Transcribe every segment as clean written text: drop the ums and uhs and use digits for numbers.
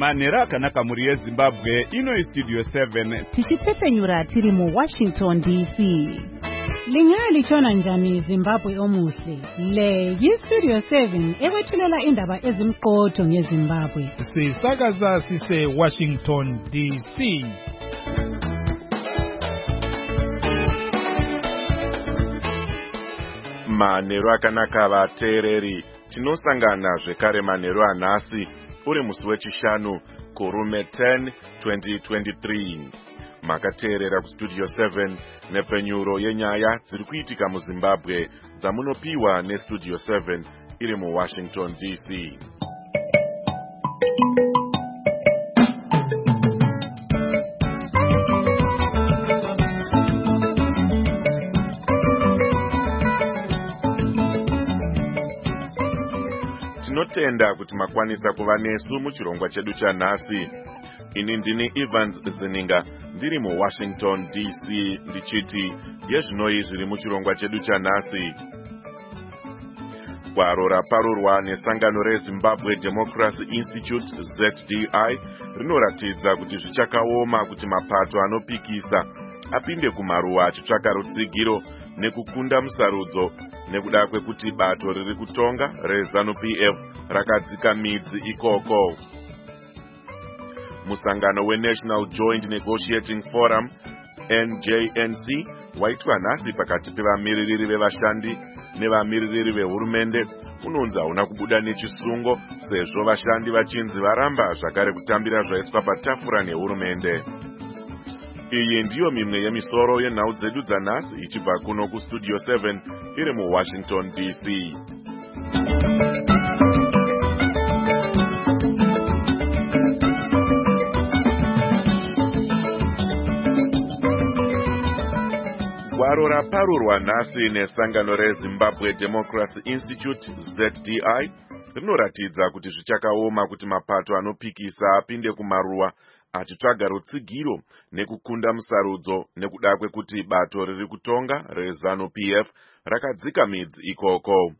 Manera akanaka muri yeZimbabwe ino Studio 7 tichitefenyura tiri mu Washington DC. Lingali chona njani Zimbabwe omuhle. Le yi-Studio 7 ewethulela indaba ezimqotho ngeZimbabwe. Sisakaza sise Washington DC. Manero akanaka vateereri, tinosangana zvekare manero anhasi uri musi wechishanu kurume 10 2023. Makateerera kuStudio 7 nepenyuro yenyaya dziri kuitika muZimbabwe dzamunopiwa neStudio 7 iri muWashington DC. Tinotenda kuti makwanisa kuva nesu muchirongwa chedu chanhasi. Ini ndini Evans Zininga ndiri muWashington DC ndichiti yezvinoi zviri muchirongwa chedu chanhasi. Gwaro raparurwa nesangano reZimbabwe Democracy Institute ZDI rinoratidza kuti zvichakaoma kuti mapato anopikisa apinde kumaruwa achitsvaka rutsigiro nekukunda musarudzo nekuda kwekuti bato riri kutonga reZANU-PF rakadzika midzi ikoko. Musangano weNational Joint Negotiating Forum NJNC waitwa nhasi pakati pevamiririri vevashandi nevamiririri vehurumende unonzi hauna kubuda nechisungo sezvo vashandi vachinzi varamba zvakare kutambira zvaiswa patafura nehurumende. Iyi ndiyo mimwe yemisoro yenhau dzedu dzanhasi ichibva kuno kuStudio 7 iri muWashington DC. Gwaro raparurwa nhasi nesangano reZimbabwe Democracy Institute ZDI rinoratidza kuti zvichakaoma kuti mapato anopikisa apinde kumaruwa achitsvaga rutsigiro nekukunda musarudzo nekuda kwekuti bato riri kutonga reZANU-PF rakadzika midzi ikoko.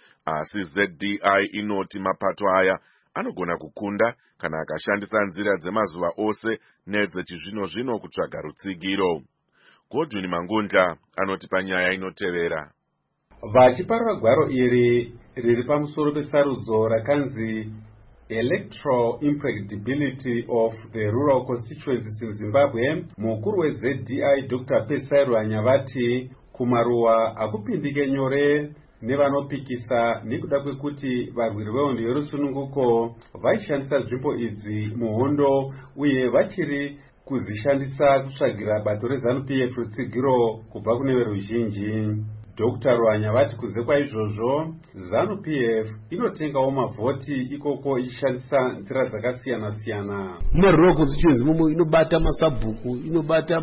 Asi ZDI inoti mapato aya anogona kukunda kana akashandisa nzira dzemazuva ose nedzechizvino-zvino kutsvaga rutsigiro. Godwin Mangunda anoti panyaya inotevera. Vachiparura gwaro iri riri pamusoro pesarudzo rakanzi Electoral Impracticability of the Rural Constituencies in Zimbabwe, mukuru weZDI Dr. Pesai Rwanyavati kumaruwa hakupindike nyore nevanopikisa nekuda kwekuti varwiri vehondo yerusununguko vaishandisa nzvimbo idzi muhondo uye vachiri kuzishandisa kutsvagira bato reZANU-PF rutsigiro kubva kune veruzhinji. Dr. Rwanyavati kunze kwaizvozvo ZANU-PF inotengawo mavhoti ikoko ichishandisa nzira dzakasiyana-siyana. Rural constituency momo inobata masabhuku, inobata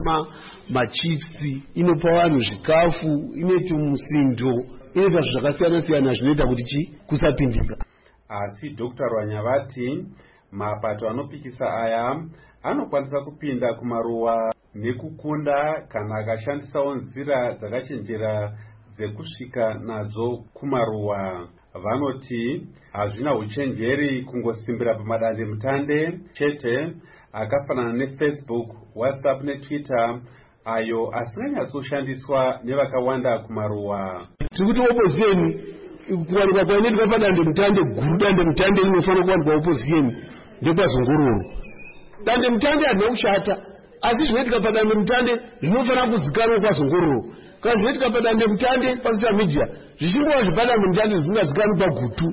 machiefs, inopa vanhu zvikafu, inoita musindo, inoita zvakasiyana-siyana zvinoita kuti kusapindika. Asi Dr. Rwanyavati mapato anopikisa aya anokwanisa kupinda kumaruwa nekukunda kana akashandisawo nzira dzakachenjera dzekusvika nadzo kumaruwa. Vanoti hazvina uchenjeri kungosimbira pamadande mutande chete akafanana neFacebook, WhatsApp neTwitter ayo asinganyatsoshandiswa nevakawanda kumaruwa. Tikuti opposition kuwanikwa kwainoitwa padande mutande guru, dande mutande rinofanira kuwanikwa opposition ndepazungururu. Dande mutande hadina kushata, asi zvinoitika padande mutande zvinofanira kuzikanwa kwazungururu. Kana zvinoitika padande mutande pasocial media zvichingova zvepadande mutande zvisingazikanwi pagutu,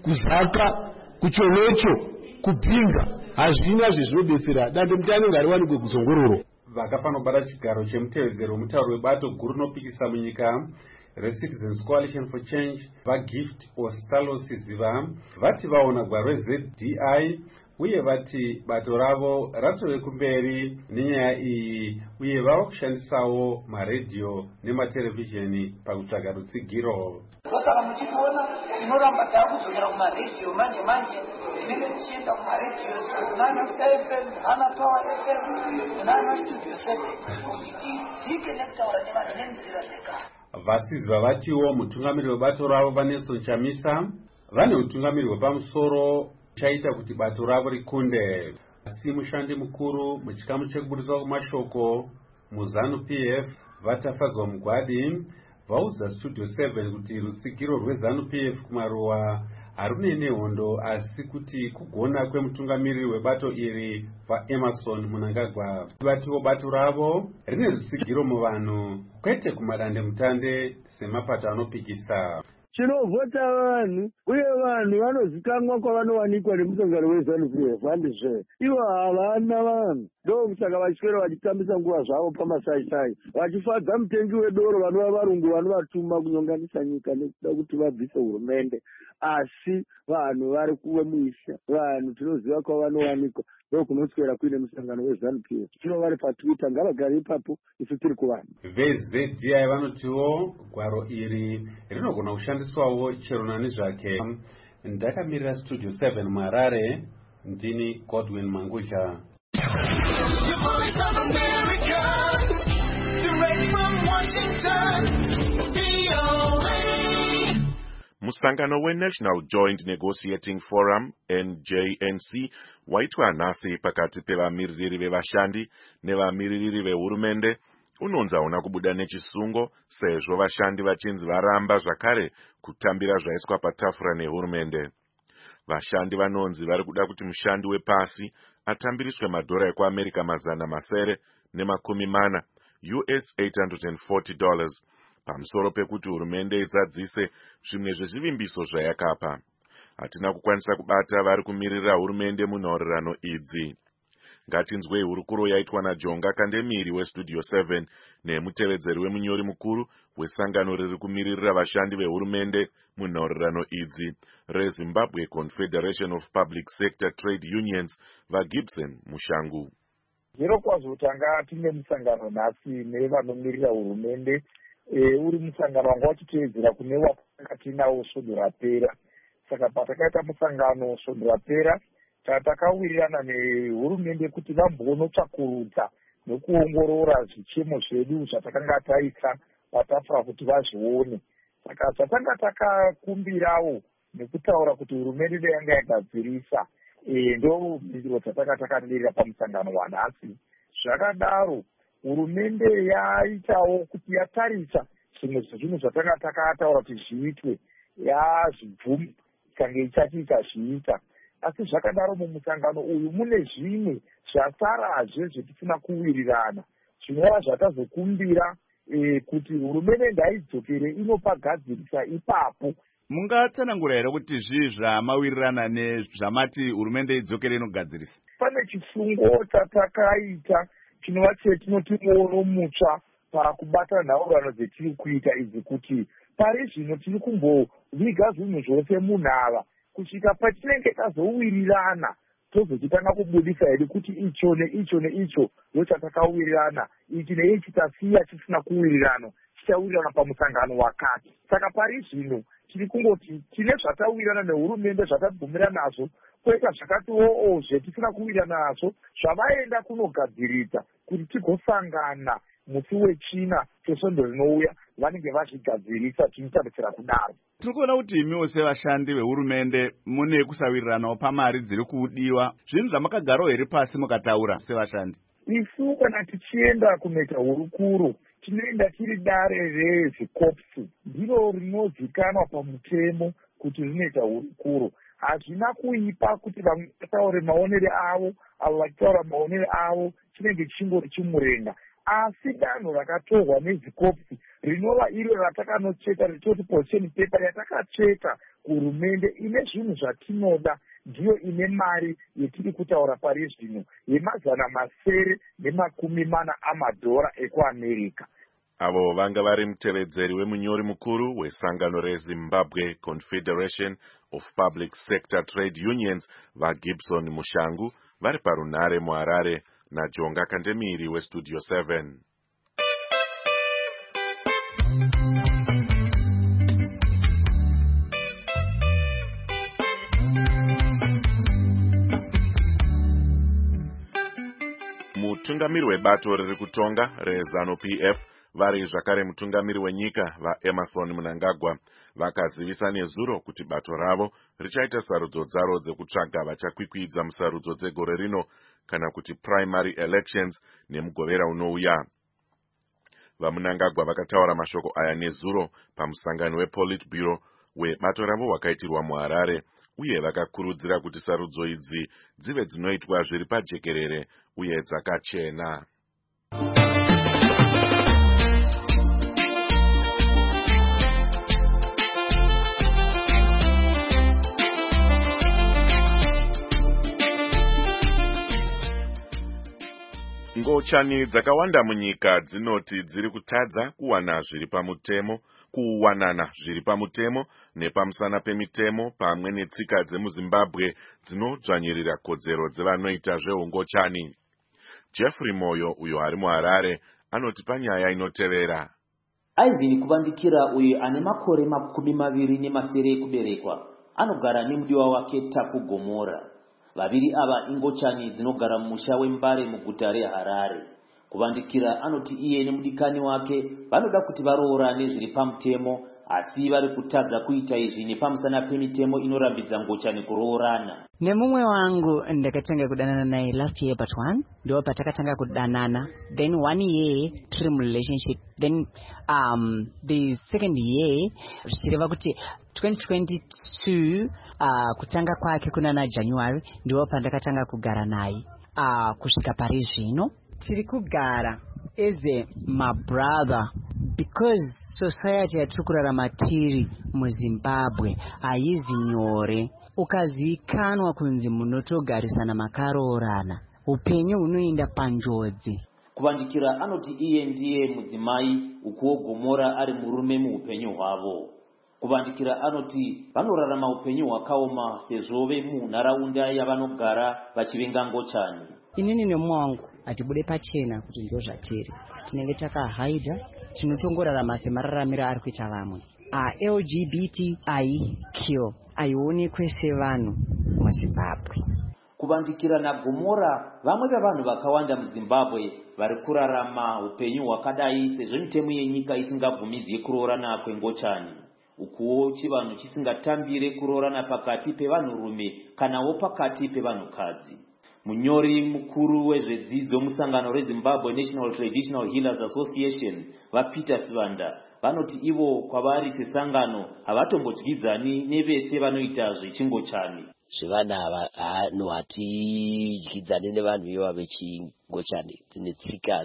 kuzaka, kuchonecho, kupinga, hazvina zvezvinodetsera. Dande mutande ngariwanikwe kuzungururu. Vakapanobata chigaro chemutevedzero wemutauro webato guru rinopikisa munyika reCitizens Coalition for Change vaGift Ostalosi Ziva vati vaona gwaro reZDI uye vati bato ravo ratove kumberi nenyaya iyi uye vava kushandisawo maredhiyo nematerevhizheni pakutsvaga rutsigiro. Saka muchiona tinoramba takudzokera kumaredhiyo manje tinenge tichienda kumaredhiyo kunana Star FM, kunana Power FM, kunana Studio 7 kuti tidzike nekutaura nevanhu nenzira dzekare. Vasiziva vatiwo mutungamiri webato ravo vaNelson Chamisa vane utungamiri hwepamusoro chaita kuti bato ravo rikunde. Asi mushandi mukuru muchikamu chekuburiswa kwemashoko muZanu PF Vatafadzwa Mugwadi vaudza Studio 7 kuti rutsigiro rweZanu PF kumaruwa harune nehondo, asi kuti kugona kwemutungamiriri webato iri vaEmerson Mnangagwa. Vatiwo bato ravo rine rutsigiro muvanhu kwete kumadandemutande semapato anopikisa. Tinovhota vanhu uye vanhu vanozikanwa kwavanowanikwa nemusangano weZanu PF. Handizve ivo havana vanhu, ndokusaka vachipera vachitambisa nguva zvavo pamasaisai vachifadza mutengi wedoro vanova varungu vanovatuma kunyonganisa nyika nekuda kuti vabvise hurumende. Asi vanhu vari kuwe muisha, vanhu tinoziva kwavanowanikwa, ndokunoswera kuine musangano weZanu PF. Tinovari paTwitter, ngavagare ipapo, isu tiri kuvanhu. VZDI vanotiwo gwaro iri rinogona kushandiswawo chero nani zvake. Ndakamirira Studio 7 muHarare, ndini Godwin Mangudya. Musangano weNational Joint Negotiating Forum NJNC waitwa nhasi pakati pevamiririri vevashandi nevamiririri vehurumende unonzi hauna kubuda nechisungo sezvo vashandi vachinzi varamba zvakare kutambira zvaiswa patafura nehurumende. Vashandi vanonzi vari kuda kuti mushandi wepasi atambiriswe madhora ekuAmerica $940 US $840 pamusoro pekuti hurumende izadzise zvimwe zvezvivimbiso zvayakapa. Hatina kukwanisa kubata vari kumirira hurumende munhaurirano idzi. Ngatinzwei hurukuro yaitwa naJonga Kandemiri weStudio 7 nemutevedzeri wemunyori mukuru wesangano riri kumiririra vashandi vehurumende munhaurirano idzi reZimbabwe Confederation of Public Sector Trade Unions vaGibson Mushangu. Zviro kwazvo tanga tine musangano nhasi nevanomirira hurumende, uri musangano wanga wachiteedzera kune wakanga tinawo svondo rapera. Saka patakaita musangano svondo rapera takawirirana nehurumende kuti vambonotsvakurudza nekuongorora zvichemo zvedu zvatakanga taisa patafura kuti vazvione. Saka zvatanga takakumbirawo nekutaura kuti hurumende yanga yagadzirisa ndo mhinduro dzatanga takamirira pamusangano wanhasi. Zvakadaro hurumende yaitawo kuti yatarisa zvimwe zvezvinhu zvatanga takataura kuti zviitwe yazvibvumi ikange ichatiita zviita. Asi zvakadaro mumusangano uyu mune zvimwe zvasarazve zvetisina kuwirirana zvinova zvatazokumbira kuti hurumende ngaidzokere inopagadzirisa ipapo. Mungatsanangura here kuti zvii zvamawirirana nezvamati hurumende idzokere inogadzirisa? Pane chisungo chatakaita chinova chetinoti muono mutsva pakubata nhaurano dzetiri kuita idzi, kuti pari zvino tiri kumboviga zvinhu zvose munhava kusvika patinenge tazowirirana tozochitanga kubudisa here kuti icho neicho neicho ndochatakawirirana, ichi neichi tasiya chisina kuwirirana chichawirirana pamusangano wakati. Saka pari zvino tiri kungoti tine zvatawirirana nehurumende zvatabvumira nazvo, kwoita zvakatiwo zvetisina kuwirirana nazvo zvavaenda kunogadziridza kuti tigosangana musi wechina chesvondo rinouya vanenge vazvigadzirisa tichitarisira kudaro. Tiri kuona kuti imiwo sevashandi vehurumende mune kusawiriranawo pamari dziri kudiwa. Zvinhu zvamakagarawo here pasi mukataura sevashandi? Isu kana tichienda kunoita hurukuro tinoenda tiri dare rezvikopsi, ndiro rinozikanwa pamutemo kuti rinoita hurukuro. Hazvina kuipa kuti vamwe vataure maonere avo, avo vachitaura maonere avo, chinenge chingori chimurenga. Asi danho rakatorwa nezvikopsi rinova iro ratakanocheka richoti position paper yatakacheka kuhurumende ine zvinhu zvatinoda, ndiyo ine mari yetiri kutaura pari zvino $940 ekuAmerica. Avo vanga vari mutevedzeri wemunyori mukuru wesangano reZimbabwe Confederation of Public Sector Trade Unions vaGibson Mushangu vari parunhare muHarare naJonga Kandemiri weStudio 7. Mutungamiri webato riri kutonga reZanu PF Vari zvakare mutungamiri wenyika vaEmerson Mnangagwa vakazivisa nezuro kuti bato ravo richaita sarudzo dzaro dzekutsvaga vachakwikwidza musarudzo dzegore rino kana kuti primary elections nemugovera unouya. VaMnangagwa vakataura mashoko aya nezuro pamusangano wePolitburo webato ravo wakaitirwa muHarare, uye vakakurudzira kuti sarudzo idzi dzive dzinoitwa zviri pajekerere uye dzakachena. Ngochani dzakawanda munyika dzinoti dziri kutadza kuwanana zviri pamutemo nepamusana pemitemo pamwe netsika dzemuZimbabwe dzinodzvanyirira kodzero dzevanoita zveungochani. Jeffrey Moyo, uyo ari muHarare, anoti panyaya inotevera. Ivan Kubandikira, uyo ane makore 27 ekuberekwa, anogara nemudiwa wake Taku Gomora. Vaviri ava ingochani dzinogara mumusha wembare muguta reHarare. Kubandikira anoti iye nemudikani wake vanoda kuti varoorane zviri pamutemo, asi vari kutadza kuita izvi nepamusana pemitemo inorambidza ngochani kuroorana. Nemumwe wangu ndakatanga kudanana naye last year but one ndo patakatanga kudanana, then 1 year trim relationship, then the second year zvichireva kuti 2022 kutanga kwake kuna January ndo pandakatanga kugara naye kusvika pari zvino tiri kugara as my brother, because society yatiri kurarama tiri muZimbabwe haizi nyore. Ukazivikanwa kunzi munotogarisana makaroorana, upenyu hunoenda panjodzi. Kubandikira anoti iye ndiye mudzimai, ukuwo Gomora ari murume muupenyu hwavo. Kubandikira anoti vanorarama upenyu hwakaoma sezvo vemunharaunda yavanogara vachivenga ngochani. Inini nemumwe wangu hatibude pachena kuti ndo zvatiri, tinenge takahaidha, tinotongorarama semararamiro ari kuita vamwe. LGBTIQ haionekwe sevanhu muZimbabwe. Kubandikira naGomora, vamwe vevanhu vakawanda muZimbabwe vari kurarama upenyu hwakadai sezvo mitemo yenyika isingabvumidzi kuroorana kwengochani. Ukuwo chivanhu chisingatambire kuroorana pakati pevanhurume kanawo pakati pevanhukadzi. Munyori mukuru wezvedzidzo musangano reZimbabwe National Traditional Healers Association, vaPeter Sivanda, vanoti ivo kwavari sesangano havatombotyizani nevese vanoita zvechingochani. Zvevana vanhu hatidyidzane nevanhu ivava vechingochani, dzine tsika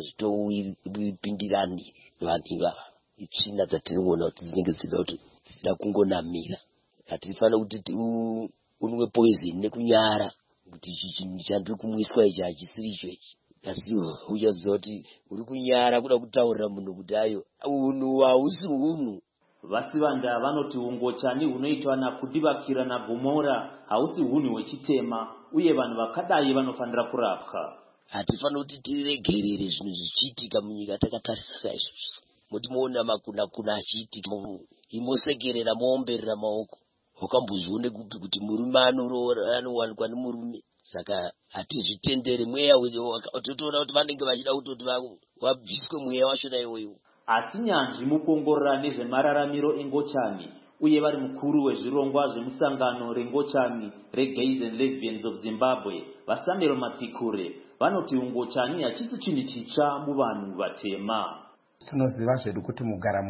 zvitopindirani vanhu ivava. Itsvina dzatinoona kuti dzinenge dzida kungonamira. Hatifanira kuti unwe poison nekunyara kuti chinhu chandiri kumwiswa ichi hachisiri icho ichi. Asi uchaziva kuti uri kunyara kuda kutaurira munhu kuti ayo unhu hausi unhu. Vasivanda vanoti ungochani hunoitwa nakudivakira naGomora hausi hunhu hwechitema, uye vanhu vakadai vanofanira kurapwa. Hatifanira kuti tiregerere zvinhu zvichiitika munyika takatarisa izvozvo. Mutimoona makuna achiitika, imosekerera moomberera maoko. Wakambozvione kupi kuti murume anowanikwa nemurume? Saka hatizvitendere mweya totoona kuti vanenge vachida kutoti wabviswe mweya wachona iwoyo. Asi nyanzvi mukuongorora nezvemararamiro engochani, uye vari mukuru wezvirongwa zvemusangano rengochani reGays and Lesbians of Zimbabwe, vaSamuel Matsikure, vanoti ungochani hachisi chinhu chitsva muvanhu vatema. Tinoziva zvedu kuti mugara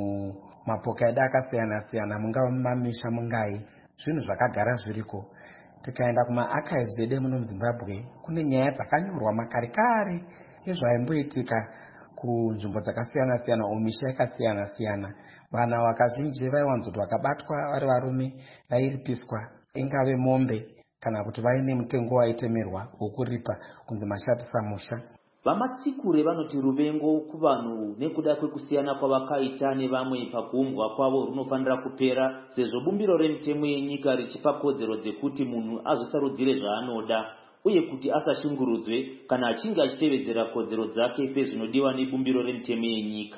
mumapoka edu akasiyana-siyana, mungava mumamisha mungai, zvinhu zvakagara zviriko. Tikaenda kuma-archives edu muno muZimbabwe, kune nyaya dzakanyorwa makare ezvaimboitika kunzvimbo dzakasiyana-siyana, umisha yakasiyana-siyana. Vana vakazhinji vaiwanzoti vakabatwa vari varume vairipiswa, ingave mombe kana kuti vaine mutengo waitemerwa wokuripa kunzi mashatisa musha. VaMatsikure vanoti ruvengo kuvanhu nekuda kwekusiyana kwavakaita nevamwe pakuumbwa kwavo runofanira kupera, sezvo bumbiro remitemo yenyika richipa kodzero dzekuti munhu azosarudzire zvaanoda, uye kuti asashungurudzwe kana achinge achitevedzera kodzero dzake sezvinodiwa nebumbiro remitemo yenyika.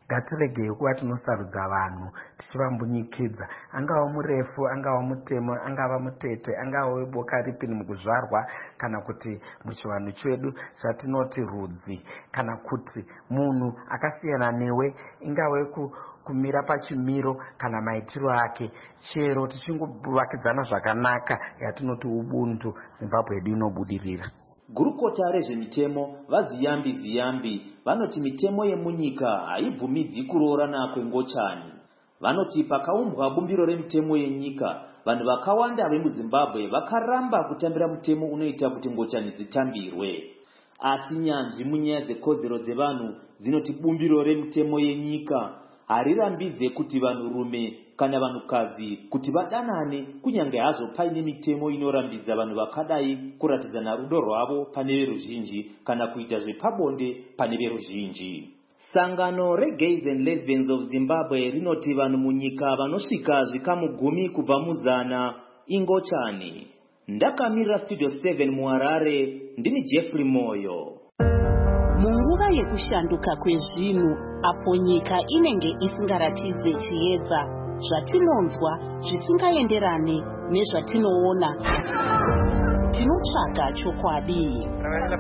ngatiregei kuva tinosarudza vanhu tichivambunyikidza, angava murefu, angava mutemo, angava mutete, angava weboka ripi mukuzvarwa, kana kuti muchivanhu chedu zvatinoti rudzi, kana kuti munhu akasiyana newe, ingave kumira pachimiro kana maitiro ake, chero tichingovakidzana zvakanaka yatinoti ubuntu, Zimbabwe yedu inobudirira. Gurukota rezvemitemo vaziyambi vanoti mitemo yemunyika haibvumidzi kuroorana kwengochani. Vanoti pakaumbwa bumbiro remitemo yenyika, vanhu vakawanda vemuZimbabwe vakaramba kutambira mutemo unoita kuti ngochani dzitambirwe. Asi nyanzvi munyaya dzekodzero dzevanhu dzinoti bumbiro remitemo yenyika harirambidze kuti vanhurume kana vanhukadzi kuti vadanane, kunyange hazvo paine mitemo inorambidza vanhu vakadai kuratidzana rudo rwavo pane veruzhinji kana kuita zvepabonde pane veruzhinji. Sangano reGays and Lesbians of Zimbabwe rinoti vanhu munyika vanosvika zvikamu 10 kubva mu100 ingochani. Ndakamirira Studio 7 muHarare, ndini Jeffrey Moyo. Munguva yekushanduka kwezvinhu, apo nyika inenge isingaratidze chiedza, zvatinonzwa zvisingaenderane nezvatinoona, tinotsvaga chokwadi.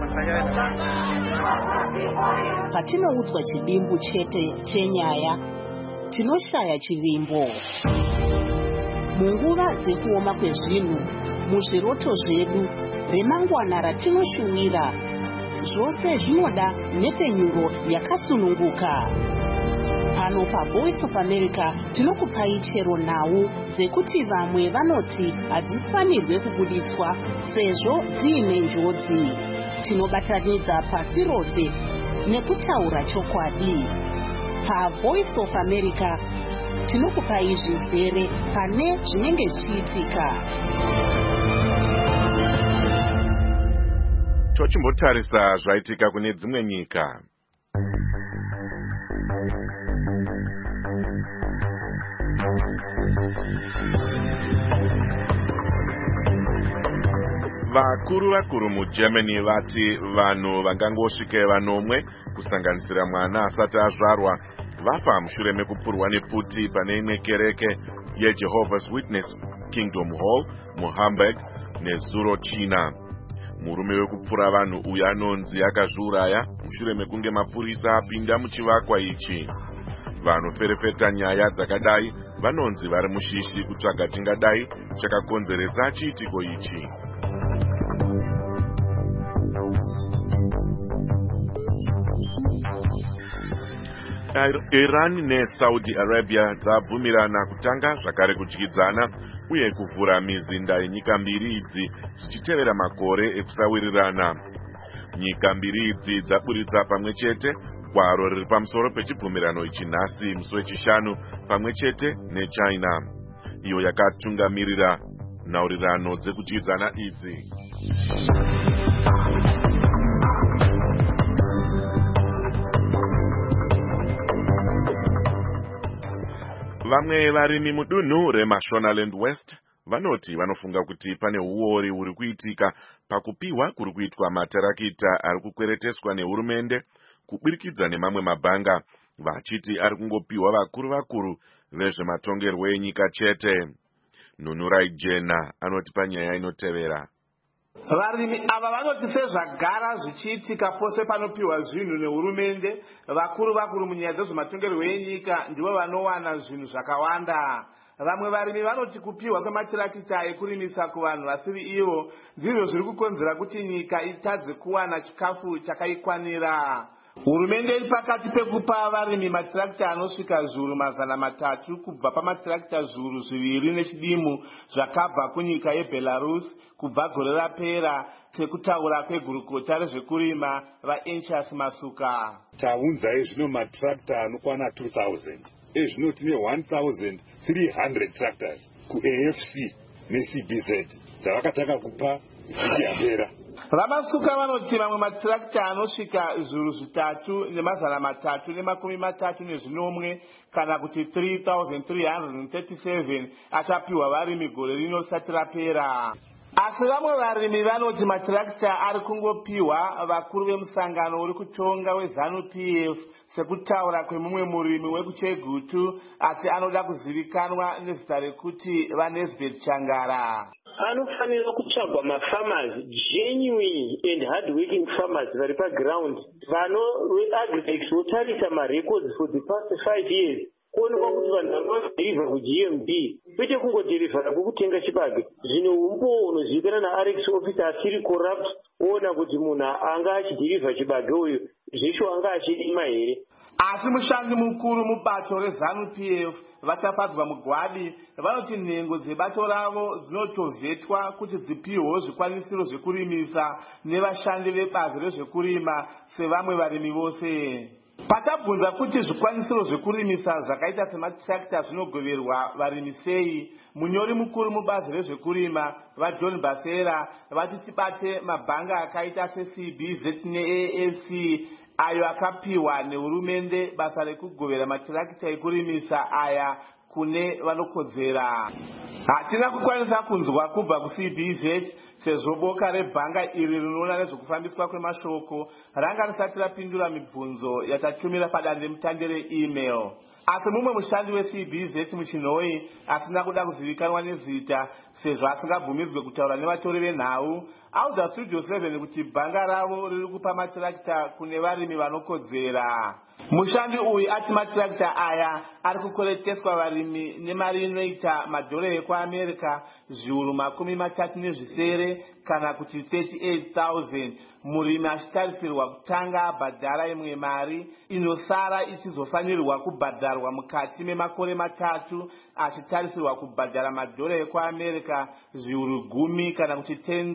Patinoudzwa chidimbu chete chenyaya, tinoshaya chivimbo. Munguva dzekuoma kwezvinhu, muzviroto zvedu, remangwana ratinoshuwira, zvose zvinoda nepenyuro yakasununguka. Pano paVoice of America tinokupai chero nhau dzekuti vamwe vanoti hadzifanirwe kubuditswa sezvo dziine njodzi. Tinobatanidza pasi rose nekutaura chokwadi. PaVoice of America tinokupai zvizere pane zvinenge zvichiitika. Tochimbotarisa zvaitika kune dzimwe nyika. Vakuru muGermany vati vanhu vangangosvike 9 kusanganisira mwana asati azvarwa vafa mushure mekupfurwa nepfuti pane imwe kereke yeJehovah's Witness Kingdom Hall muHamburg nezuro China. Murume wekupfura vanhu uyu anonzi akazviuraya mushure mekunge mapurisa apinda muchivakwa ichi. Vanoferefeta nyaya dzakadai vanonzi vari mushishi kutsvaga chingadai chakakonzeredza chiitiko ichi. Iran neSaudi Arabia dzabvumirana kutanga zvakare kudyidzana uye kuvhura mizinda yenyika mbiri idzi zvichitevera makore ekusawirirana. Nyika mbiri idzi dzaburitsa pamwe chete gwaro riri pamusoro pechibvumirano ichi nhasi musi wechishanu pamwe chete neChina, iyo yakatungamirira nhaurirano dzekudyidzana idzi. Vamwe varimi mudunhu reMashonaland West vanoti vanofunga kuti pane uori huri kuitika pakupiwa kuri kuitwa matarakita ari kukwereteswa nehurumende kuburikidza nemamwe mabhanga, vachiti ari kungopiwa vakuru vezvematongerwo enyika chete. Nunurai Jena anoti panyaya inotevera. Varimi ava vanoti sezvagara zvichiitika pose panopiwa zvinhu nehurumende, vakuru munyaya dzezvematongerwo enyika ndivo vanowana zvinhu zvakawanda. Vamwe varimi vanoti kupiwa kwematirakita ekurimisa kuvanhu vasiri ivo ndizvo zviri kukonzera kuti nyika itadze kuwana chikafu chakaikwanira. Hurumende iri pakati pekupa varimi matirakita anosvika zviuru 300 kubva pamatirakita zviuru 2 nechidimu zvakabva kunyika yeBelarus kubva gore rapera, sekutaura kwegurukota rezvekurima vaEnchas Masuka. Taunzai zvino matirakita anokwana 2000, ezvino tine 1300 tractors kuAFC neCBZ dzavakatanga kupa vhiki yapera. Vamasuka vanoti mamwe matirakita anosvika zviuru 3,333 kana kuti 3,337 achapiwa varimi gore rino risati rapera. asi vamwe varimi vanoti matirakita ari kungopiwa vakuru vemusangano uri kutonga weZANU-PF sekutaura kwemumwe murimi wekuChegutu, asi anoda kuzivikanwa nezita rekuti vaNesbeth Changara. Anofanira kutsvagwa mafarmers, genuine and hard-working farmers vari paground, agridex votarisa marecords for the past 5 years, kuonekwa kuti vanhu vanodhirivha kuGMB kwete kungodhirivhara kwekutenga chibage. Zvino umbo unozivikanwa naRx officer asiri corrupt, oona kuti munhu anga achidhirivha chibage uyu zvesho anga achirima here. Asi mushandi mukuru mubato reZANU-PF vatapadzwa mugwadi vanoti nhengo dzebato ravo dzinotovhetwa kuti dzipiwewo zvikwanisiro zvekurimisa nevashandi vebazi rezvekurima sevamwe varimi vose. Patabvunza kuti zvikwanisiro zvekurimisa zvakaita sematirakita zvinogoverwa varimi sei, munyori mukuru mubazi rezvekurima vaJohn Basera vati tibate mabhanga akaita seCBZ neAFC ayo akapiwa nehurumende basa rekugovera matirakita ekurimisa aya kune vanokodzera. Hatina kukwanisa kunzwa kubva kuCBZ sezvo boka rebhanga iri rinoona nezvekufambiswa kwemashoko ranga risati rapindura mibvunzo yatatumira padandemutande reemail. Asi mumwe mushandi weCBZ muchinhoi asina kuda kuzivikanwa nezita sezvo asingabvumidzwe kutaura nevatori venhau auza Studio 7 kuti bhanga ravo riri kupa matirakita kune varimi vanokodzera. Mushandi uyu ati matirakita aya ari kukoreteswa varimi nemari inoita madhora ekuAmerica zviuru 37 kana kuti 38,000, murimi achitarisirwa kutanga abhadhara imwe mari inosara ichizofanirwa kubhadharwa mukati memakore 3 achitarisirwa kubhadhara madhora ekuAmerica zviuru 10 kana kuti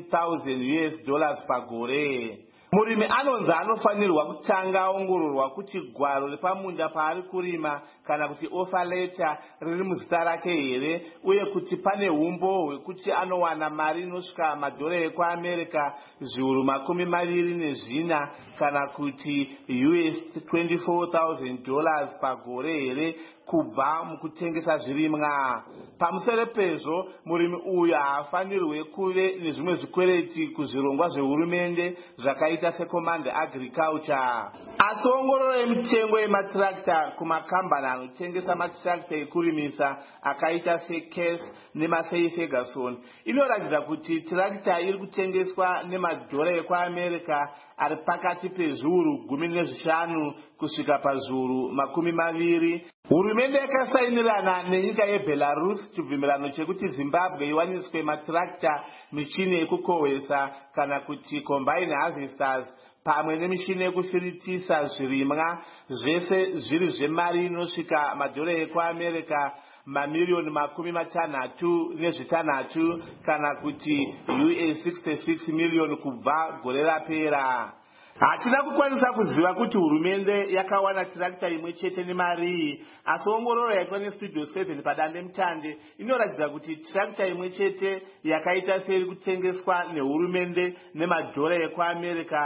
$10,000 pagore. Murimi anonzi anofanirwa kutanga aongororwa kuti gwaro repamunda paari kurima kana kuti offer letter riri muzita rake here, uye kuti pane umbo hwekuti anowana mari inosvika madhora ekuAmerica zviuru 24 kana kuti $24,000 pagore here kubva mukutengesa zvirimwa. Pamusoro pezvo murimi uyu haafanirwe kuve nezvimwe zvikwereti kuzvirongwa zvehurumende zvakaita seCommand Agriculture. Asi ongororo yemitengo yematirakita kumakambani anotengesa matirakita ekurimisa akaita seCase neMassey Ferguson inoratidza kuti tirakita iri kutengeswa nemadhora ekuAmerica ari pakati pezviuru 15 kusvika pazviuru 20. Hurumende yakasainirana nenyika yeBelarus chibvumirano chekuti Zimbabwe iwaniswe matirakita, michini yekukohwesa kana kuti combine harvesters pamwe nemishini yekufiritisa zvirimwa, zvese zviri zvemari inosvika madhora ekuAmerica mamiliyoni 66 kana kuti $66 miliyoni kubva gore rapera. Hatina kukwanisa kuziva kuti hurumende yakawana tirakita imwe chete nemari iyi, asi ongororo yaitwa neStudio 7 padandemutande inoratidza kuti tirakita imwe chete yakaita seiri kutengeswa nehurumende nemadhora ekuAmerica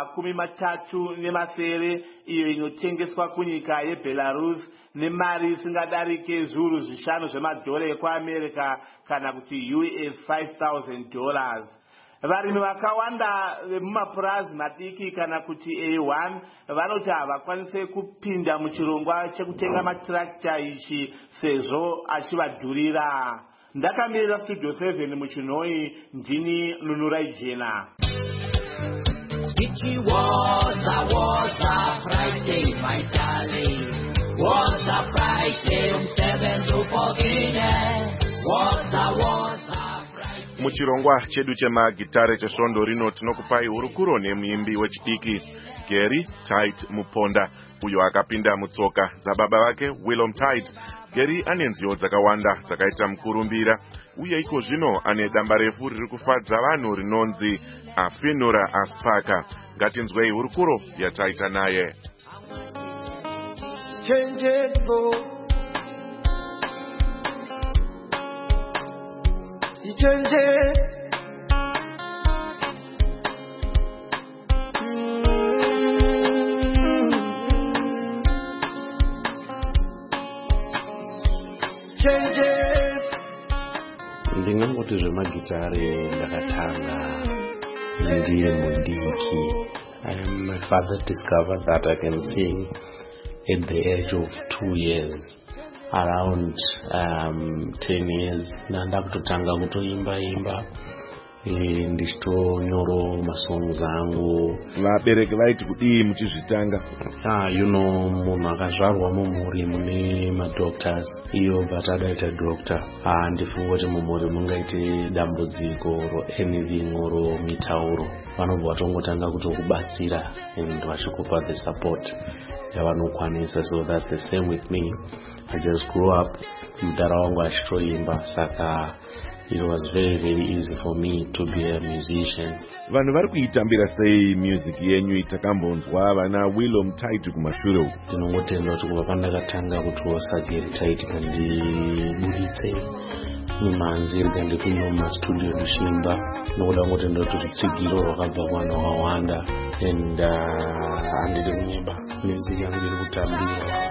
37 iyo inotengeswa kunyika yeBelarus nemari isingadarike zviuru 5 zvemadhora ekuAmerica kana kuti $5,000. Varimi vakawanda vemumapurazi madiki kana kuti A1 vanoti havakwanise kupinda muchirongwa chekutenga matirakita ichi sezvo achivadhurira. Ndakamirira Studio 7 muchinhoi, ndini Nunurai Jena. It was a Friday, my darling. Was a Friday from 7 to 14. Was a muchirongwa chedu chemagitare chesvondo rino tinokupai hurukuro nemuimbi wechidiki Gary Tite Muponda, uyo akapinda mutsoka dzababa vake Willem Tite. Gary ane nziyo dzakawanda dzakaita mukurumbira, uye iko zvino ane damba refu riri kufadza vanhu rinonzi Afinura Aspaka. Ngatinzwei hurukuro yataita naye. ndingangoti zvemagitare ndakatanga ndiri mudiki. My father discovered that I can sing at the age of 2 years. Around 10 years ndakutotanga kutoimba ndichitonyoro masongs angu. Vabereki vaiti kudii muchizvitanga? Munhu akazvarwa mumhuri mune madoctors, iyo but adaita doctor. Ndifunga kuti mumhuri mungaite dambudziko anything oro mitauro, vanobva vatongotanga kutokubatsira and vachikupa the support yavanokwanisa. So that's the same with me. I just grew up mudara wangu achitoimba, saka it was very, very easy for me to be a musician. Vanhu vari kuitambira sei music yenyu? Takambonzwa vana Willom Tight kumashure uku. Ndinongotenda kuti kubva pandakatanga kutosa Gary Tight kandibuditse mimhanzi rikandipinda mumastudio ndichimba, nokuda kungotenda kuti tsigiro rwakabva kuvanhu vakawanda and handidi kunyeba music yangu iri kutambira.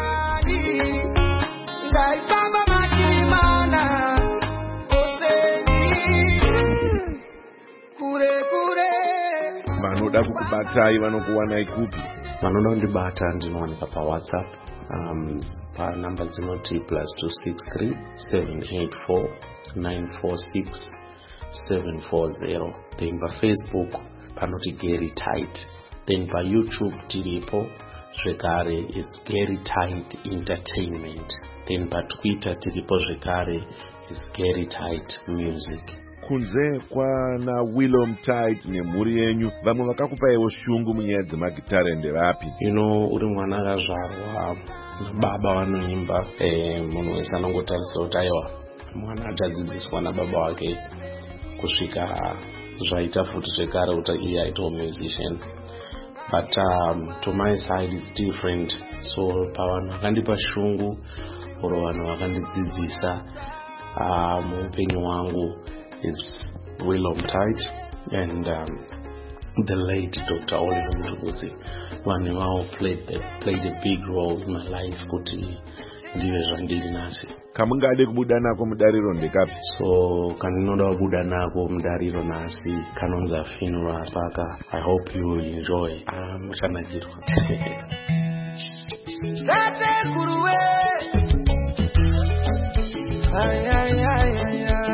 Vanoda kukubatai vanokuwanai kupi? Vanoda kundibata ndinowanika paWhatsApp panamba dzinoti +263 784 946 740. Then paFacebook panoti Gary Tight. Then paYouTube tiripo zvekare, it's Gary Tight Entertainment. Then paTwitter tiripo zvekare, it's Gary Tight Music. Kunze kwana Willom Tight nemhuri yenyu, vamwe vakakupaiwo shungu munyaya dzemagitare ndevapi? Uri mwana akazvarwa nababa vanoimba, munhu wese anongotarisira kuti aiwa mwana achadzidziswa nababa wake kusvika zvaita futi zvekare kuti iye aitawo musician. But to my side it's different. So pavanhu vakandipa shungu oro vanhu vakandidzidzisa muupenyu hwangu is Willom Tight and the late Dr. Oliver Mtukudzi. Vanhu ivavo played a big role in my life kuti ndive zvandiri nhasi. Kamungade kubuda nako mudariro ndekapi? So kandinoda kubuda nako mudariro nhasi kanonzi Afinura, saka I hope you will enjoy. Muchanakirwa. Tate kuruwe. Ay ay ay ay ay.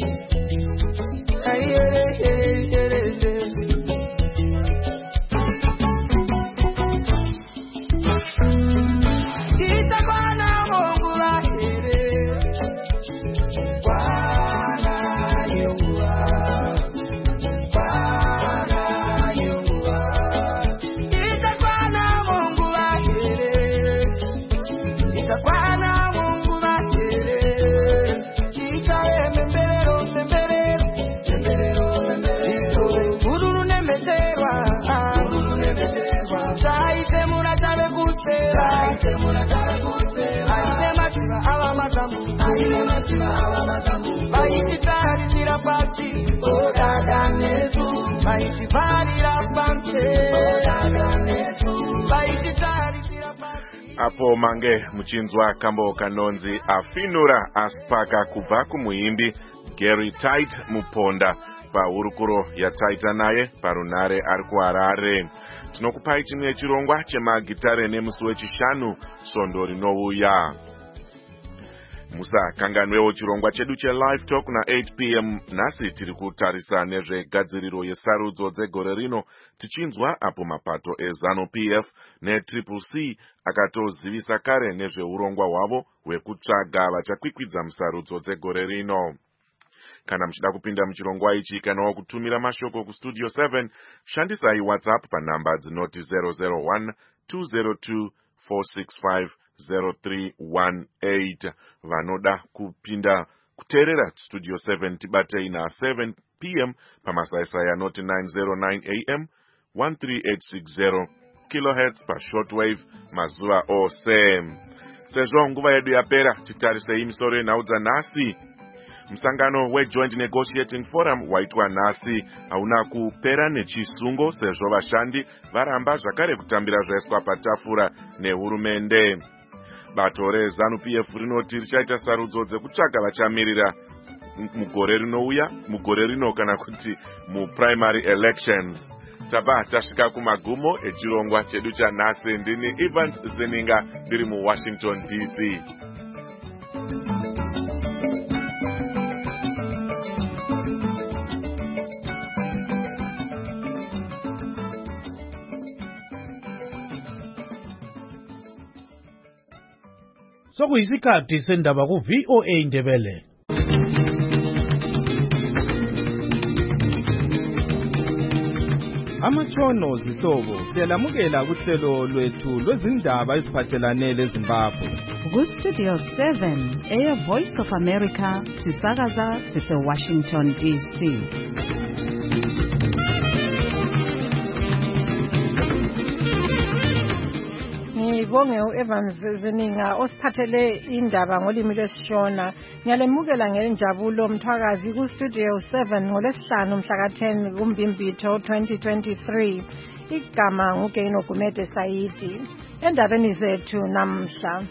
Ay ay ay ay. Apo mange muchinzwa kambo kanonzi Afinura Aspaka kubva kumuimbi Gary Tight Muponda pahurukuro yataita naye parunare ari kuHarare. Tinokupai chimwe chirongwa chemagitare nemusi wechishanu svondo rinouya. Musakanganwewo chirongwa chedu cheLive Talk na 8 p.m. Nhasi tiri kutarisa nezvegadziriro yesarudzo dzegore rino, tichinzwa apo mapato eZANU-PF neCCC akatozivisa kare nezveurongwa hwavo hwekutsvaga vachakwikwidza musarudzo dzegore rino. Kana muchida kupinda muchirongwa ichi kana kutumira mashoko kustudio 7, shandisai WhatsApp panamba dzinoti 001 202 465-0318. Vanoda kupinda kuteerera studio 7 tibatei na 7 p.m. pamasaisai anoti 909 a.m. 13860 kHz pashortwave mazuva ose. Sezvo nguva yedu yapera, titarisei misoro yenhau dzanhasi. Musangano weJoint Negotiating Forum waitwa nhasi hauna kupera nechisungo sezvo vashandi varamba zvakare kutambira zvaiswa patafura nehurumende. Bato reZANU-PF rinoti richaita sarudzo dzekutsvaga vachamirira mugore rinouya, mugore rino kana kuti muprimary elections. Taba tasvika kumagumo echirongwa chedu chanhasi. Ndini Evans Zeninga ndiri muWashington DC. Sokuyisikhathi sendaba ku VOA Ndebele. Amatshono zihlobo siyalamukela kuhlelo lwethu lwezindaba eziphathelane leZimbabwe. Ku Studio 7 Air Voice of America sisakaza sise Washington DC. Ngibonge uEvans Zeninga osiphathele indaba ngolimi lwesishona. Ngiyalemukela ngenjabulo Mthwakazi ku Studio 7 ngolesihlanu mhla ka-10 kuMbimbitho 2023. Igama nguGeno Gumede Saidi. Endabeni zethu namhla.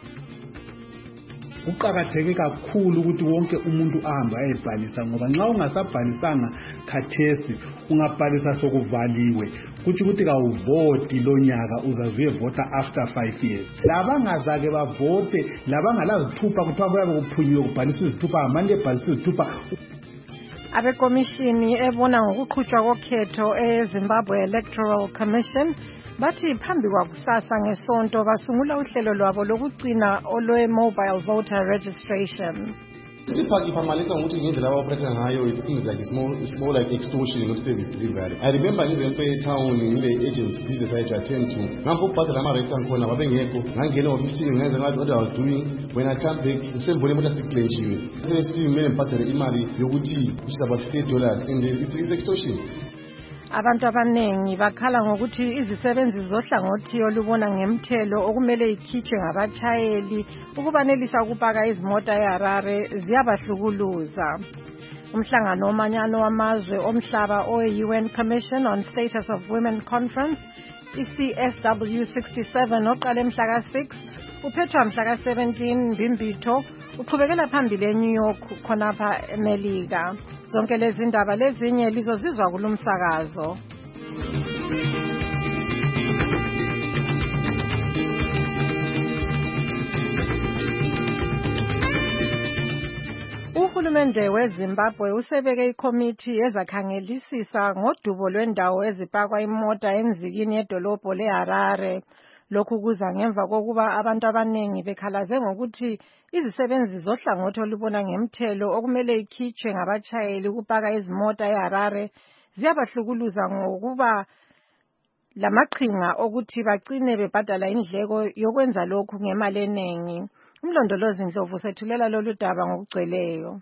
Kuqakatheke kakhulu ukuthi wonke umuntu ahambe ayebhalisa ngoba nxa ungasabhalisanga khathesi ungabhalisa sokuvaliwe kuthi ukuthi kawuvoti lonyaka uzazuyevota after 5 years. Labangazake bavote labangalazithupha kuthiwa kuyabe kuphunyiwe kubhalisa izithupha amanje ebhalisa izithupha. Abekomishini ebona ngokuqhutshwa kokhetho eZimbabwe Electoral Commission bathi phambi kwakusasa ngesonto basungula uhlelo lwabo lokugcina olwe-mobile voter registration. If I'm listening to the operating ngayo, it seems like it's more like extortion, not service delivery. I remember in town in the agents business I attend to. Nampo part of my rights and corner, babengeko, ngangena ofisini ngenza ngathi what I was doing. When I come back, usemvule motor siklenjiwe. Sesithi mina ngiphathele imali yokuthi which is about $8 and it's extortion. Abantu abanengi bakhala ngokuthi izisebenzi zohlangothi olubona ngemthelo okumele ikhitshwe ngabatshayeli ukubanelisa ukupaka izimota eHarare ziyabahlukuluza. Umhlangano womanyano wamazwe omhlaba owe-UN Commission on Status of Women Conference ICSW67 oqale mhla ka-6 uphethwa mhla ka-17 Mbimbitho uqhubekela phambili eNew York khonapha eMelika. Zonke lezi ndaba lezinye lizozizwa kulumsakazo. Uhulumende weZimbabwe usebeke ikomiti ezakhangelisisa ngodubo lwendawo ezipakwa imota emzikini yedolobho leHarare. Lokhu kuza ngemva kokuba abantu abanengi bekhalaze ngokuthi izisebenzi zohlangothi olubona ngemthelo okumele ikhitshwe ngabatshayeli ukupaka izimota eHarare ziyabahlukuluza ngokuba lamaqhinga okuthi bagcine bebhadala indleko yokwenza lokhu ngemali eningi. Umlondolozi Ndlovu sethulela lolu daba ngokugcweleyo.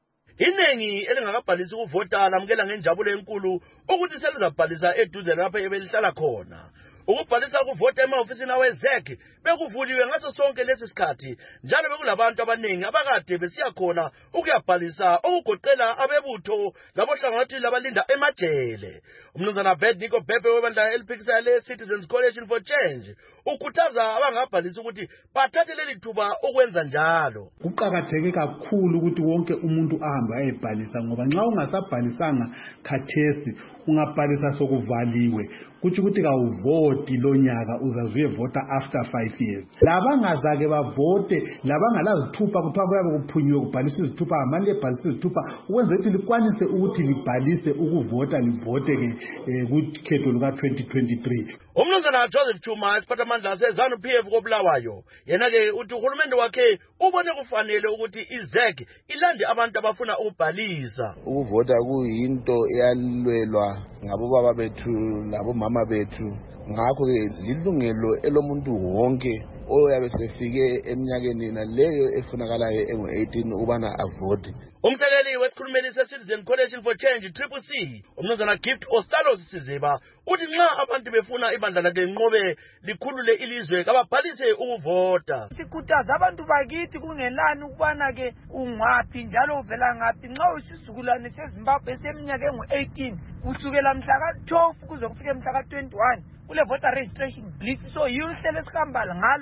Iningi elingakabhalisi ukuvota lamukela ngenjabulo enkulu ukuthi selizabhalisa eduze lapha ebelihlala khona. Ukubhalisa ukuvota ema-ofisini aweZEC bekuvuliwe ngaso sonke lesi sikhathi njalo bekulabantu abaningi abakade besiya khona ukuyabhalisa okugoqela abebutho labohlangothi labalinda emajele. Umnumzana Nico Bebe webandla eliphikisayo le-Citizens Coalition for Change ukhuthaza abangabhalisa ukuthi bathathe leli thuba ukwenza njalo. Kuqakatheke kakhulu ukuthi wonke umuntu ahambe ayebhalisa ngoba nxa ungasabhalisanga khathesi ungabhalisa sokuvaliwe kuthi ukuthi kawuvoti lonyaka uzazuyevota after 5 years. Labangazake bavote labangalazithupha kuthiwa kuyabe kuphunyiwe kubhalisa izithupha amanje ebhalisa izithupha ukwenza ukuthi likwanise ukuthi libhalise ukuvota livote ke kukhetho luka 2023. Umnumzana Joseph Chuma isiphathamandla seZANU-PF koBulawayo yena-ke uthi uhulumende wakhe ubone kufanele ukuthi iZEC ilande abantu abafuna ukubhalisa. Ukuvota kuyinto eyalwelwa ngabobaba bethu labomama bethu ngakho-ke lilungelo elomuntu wonke oyabe sefike eminyakeni naleyo efunakalayo engu-18 ubana avote. Umsekeli wesikhulumeli se-Citizen Coalition for Change CCC umnumzana Gift Ostalos Siziba uthi nxa abantu befuna ibandla lakhe linqobe likhulule ilizwe kababhalise ukuvota. Sikhuthaza abantu bakithi kungelani ukubana ke ungaphi njalo uvela ngaphi nxa usisizukulwane seZimbabwe seminyaka engu-18 kusukela mhla ka-12 kuze kufike mhla ka-21 kule voter registration blitz so yiyo uhlelo esihamba ngalo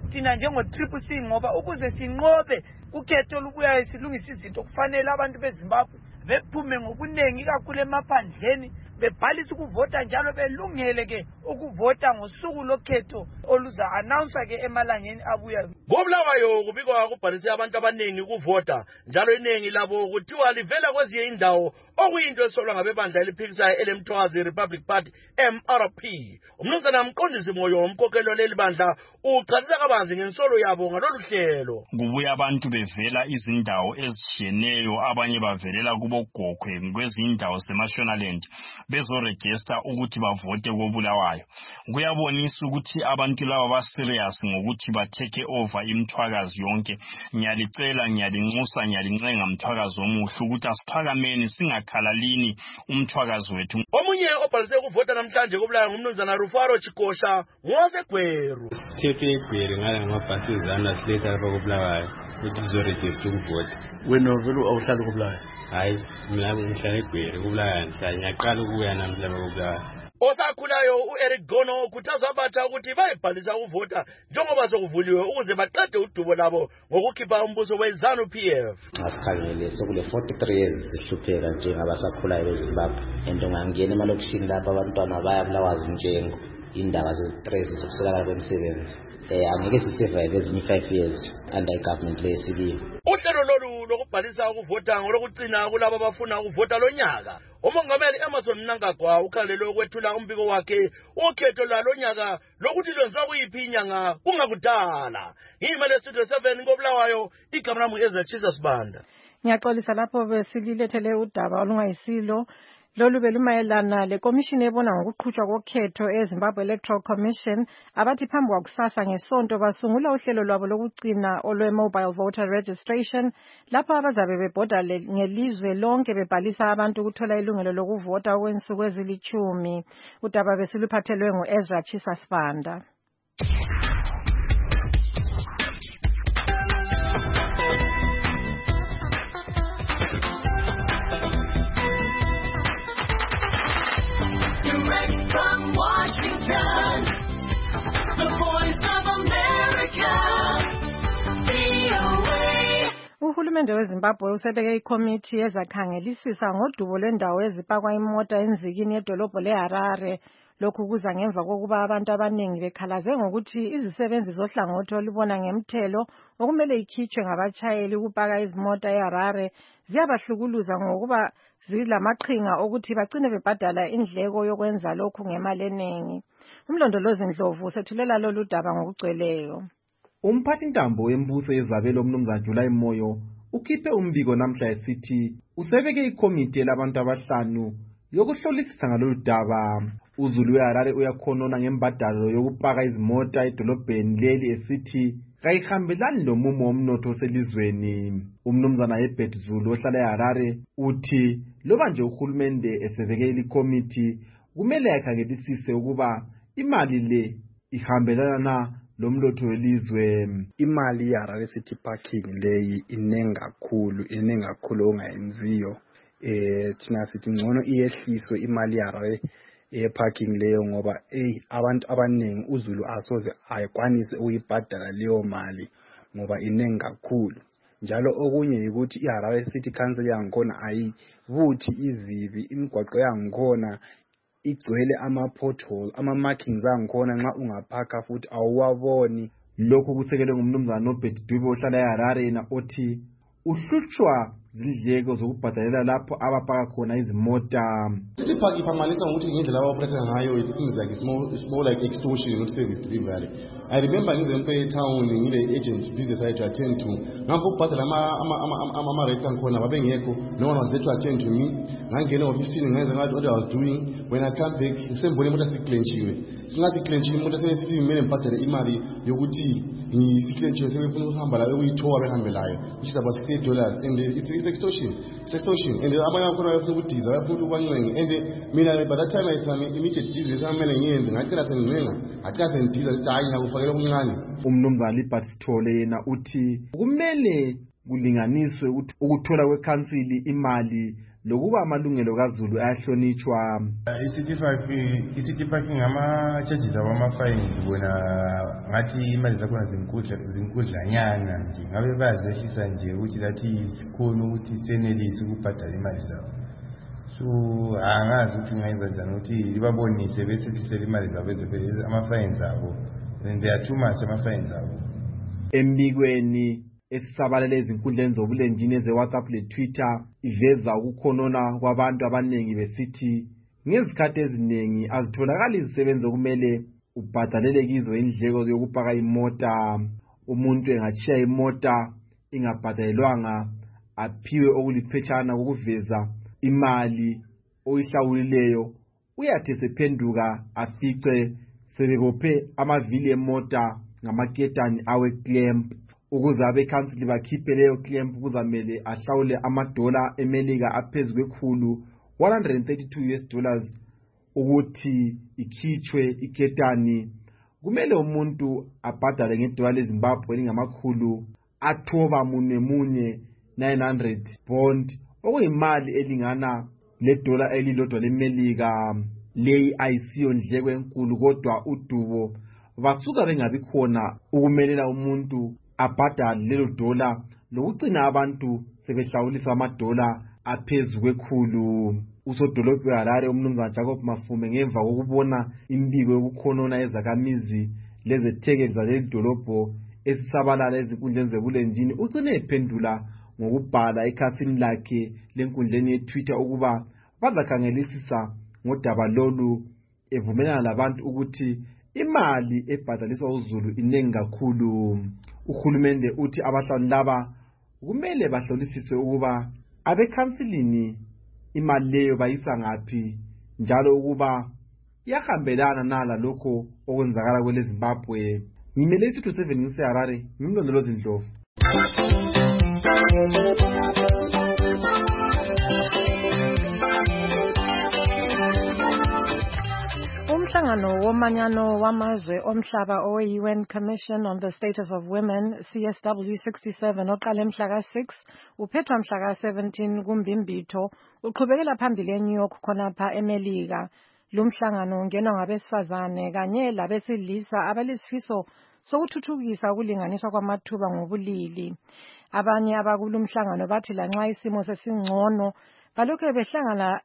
thina njengo-Triple C ngoba ukuze sinqobe ukhetho olubuyayo silungise izinto kufanele abantu beZimbabwe bephume ngobuningi kakhulu emaphandleni bebhalisa ukuvota njalo belungele ke ukuvota ngosuku lokhetho oluza-announce ke emalangeni abuyayo. Ngobulawayo kubikwa ukubhalisa abantu abaningi ukuvota njalo iningi labo kuthiwa livela kwezinye indawo okuyinto esolwa ngabebandla eliphikisayo elemthwazi Republic Party MRP. Umnumzana Mqondisi Moyo umkhokheli leli bandla uchazisa kabanzi ngensolo yabo ngalolu hlelo. Kubuya abantu bevela izindawo ezishiyeneyo, abanye bavelela kuboGokwe kwezindawo zeMashonaland bezoregister ukuthi bavote kobulawayo. Kuyabonisa ukuthi abantu laba baserious ngokuthi bateke over imthwakazi yonke. Ngiyalicela, ngiyalinxusa, ngiyalincenga mthwakazi omuhle ukuthi asiphakameni singakhalalini umthwakazi wethu. Omunye obhalise ukuvota namhlanje kobulawayo ngumnumzana Rufaro Chikosha ngowaseGweru. Sithephe eGweru ngale ngamabhasizana siletha lapha kobulawayo ukuthi sizoregister ukuvota. Wena vele awuhlala kobulawayo? Hayi, mina ngihlala eGweru kobulawayo, ngiyaqala ukuya namhla lapha kobulawayo. Osakhulayo uEric Gono ukhuthaza abatsha ukuthi bayibhalisa ukuvota njengoba sokuvuliwe ukuze baqede udubo labo ngokukhipha umbuso weZANU PF. Asikhangele sekule 43 years sihlupheka njengabasakhulayo beZimbabwe. Into ngangena emalokishini lapha abantwana bayabulawa zinjengo indaba zestress zokuswelakala kwemisebenzi. Angeke sisurvive ezinye 5 years under government lesibiyo. Uhlelo lolu lokubhalisa ukuvota ngolokucina kulabo abafuna ukuvota lonyaka. Umongameli Emmerson Mnangagwa ukhalelwe ukwethula umbiko wakhe ukhetho lwalonyaka lokuthi lwenziwa kuyiphi inyanga kungakudala. Imele Studio 7 ngobulawayo igama lami Ezechisa Sibanda. Ngiyaxolisa lapho besililethele udaba olungayisilo. Lolu belumayelana lekomishini ebona ngokuqhutshwa kokhetho eZimbabwe Electoral Commission abathi phambi kwakusasa ngesonto basungula uhlelo lwabo lokugcina olwe-mobile voter registration lapho abazabe bebhoda ngelizwe lonke bebhalisa abantu ukuthola ilungelo lokuvota okwensuku ezili-10. Udaba besiluphathelwe ngu-Ezra Chisa Sibanda. From Washington, the voice of America, VOA. Uhulumende weZimbabwe usebeke ikomiti ezakhangelisisa ngodubo lwendawo ezipakwa imota enzikini yedolobho leHarare. Lokhu kuza ngemva kokuba abantu abaningi bekhalaze ngokuthi izisebenzi zohlangothi olubona ngemthelo okumele ikhitshwe ngabatshayeli ukupaka izimota eHarare ziyabahlukuluza ngokuba zilamaqhinga okuthi bagcine bebhadala indleko yokwenza lokhu ngemali eningi. Umlondolozi Ndlovu sethulela lolu daba ngokugcweleyo. Umphathintambo wembuso yezabelo umnumzana July Moyo ukhiphe umbiko namhla esithi usebeke ikomiti labantu abahlanu yokuhlolisisa ngalolu daba. Uzulu weHarare uyakhonona ngembadalo yokupaka izimota edolobheni leli esithi kayihambelani nomumo womnotho oselizweni. Umnumzana Herbert Zulu ohlala eHarare uthi loba nje uhulumende esebeke ikomiti kumele yakhangelisise ukuba imali le ihambelana lomnotho welizwe. Imali yeHarare City Parking leyi inengi kakhulu ongayenziyo. Thina sithi ngcono iyehliswe imali yeHarare parking leyo ngoba abantu abaningi uZulu asoze ayikwanise ukuyibhadala leyo mali ngoba inengi kakhulu. Njalo okunye ukuthi iHarare City Council yangikhona ayibuthi izibi, imigwaqo yangikhona igcwele ama-pothole, ama-markings angikhona nxa ungaphaka futhi awuwaboni. Lokhu kusekelwe ngumnumzana Nobert Dube ohlala eHarare yena othi uhlutshwa zindleko zokubhadalela lapho abapaka khona izimota. City Park iphamalisa ngokuthi ngendlela abaoperator ngayo it seems like it's more like extortion not service delivery. I remember ngizempe etown ngile agent business I had to attend to. Ngapho ukubhadala ama rates angikhona babengekho, no one was there to attend to me. Ngangena office ngenza ngathi what I was doing. When I come back ngisembone imoto siklenchiwe. Singathi clenchiwe imoto sesithi kumele ngibhadale imali yokuthi ngisiklenchiwe sebefuna ukuhamba la ukuyithowa behambelayo which is about $60 and it's extortion. It's extortion and abanye bakhona bafuna ukudiza bafuna ukwancenge and mina by that time I sami immediate business amene ngiyenze ngacela sengincenga acela sendiza sithi hayi ngakufakela okuncane. Umnumzana Libert Sithole yena uthi kumele kulinganiswe ukuthola kwekhansili imali lokuba amalungelo kaZulu ayahlonitshwa. I-city parking ama-charges abo ama-fines bona ngathi imali zakhona zinkudlanyana nje, ngabe bayazehlisa nje ukuthi lathi sikhona ukuthi senelise ukubhadala imali zabo. So angazi ukuthi ngayenza njani ukuthi libabonise besethlisele imali zabo ama-fines abo, and they are too much ama-fines abo. Embikweni esisabalele ezinkundleni zobulenjini eze-WhatsApp le-Twitter iveza ukukhonona kwabantu abaningi besithi ngezikhathi eziningi azitholakali izisebenzi okumele ubhadalele kizo indleko yokupaka imota. Umuntu engatshiya imota ingabhadalelwanga aphiwe okuliphetshana kokuveza imali oyihlawulileyo, uyathi sephenduka afice sebebophe amavili emota ngamaketani awe-clamp. Ukuze abekhansili bakhiphe leyo clamp kuzamele ahlawule amadola emelika aphezu kwekhulu $132 ukuthi ikhitshwe iketani. Kumele umuntu abhadale ngedola leZimbabwe elingamakhulu athoba munye 900 bond, okuyimali elingana ledola elilodwa lemelika. Leyi ayisiyo ndleko enkulu, kodwa udubo basuka bengabi khona ukumelela umuntu abhadale lelo dola lokugcina abantu sebehlawulisa amadola aphezu kwekhulu. Usodolobha weHarare umnumzana Jacob Mafume ngemva kokubona imbiko yokukhonona ezakhamizi lezethekeli zaleli dolobho esisabalala ezinkundleni zebulenjini ugcine ephendula ngokubhala ekhasini lakhe lenkundleni yeTwitter ukuba bazakhangelisisa ngodaba lolu, evumelana labantu ukuthi imali ebhadaliswa uZulu inengi kakhulu. Uhulumende uthi abahlanu laba kumele bahlolisiswe ukuba abekhansilini imali leyo bayisa ngaphi, njalo ukuba iyahambelana nala lokho okwenzakala kwele Zimbabwe. Ngimele isitho 7 ngiseHarare, ngimlondolozi Ndlovu. Umhlangano womanyano wamazwe omhlaba owe-UN Commission on the Status of Women, CSW67, oqala mhla ka-6 uphethwa mhla ka-17 kuMbimbitho, uqhubekela phambili eNew York khonapha eMelika. Lumhlangano ungenwa ngabesifazane kanye labesilisa abalesifiso sokuthuthukisa ukulinganiswa kwamathuba ngobulili. Abanye abakulumhlangano bathi lanxa isimo sesingcono balokhu behlangana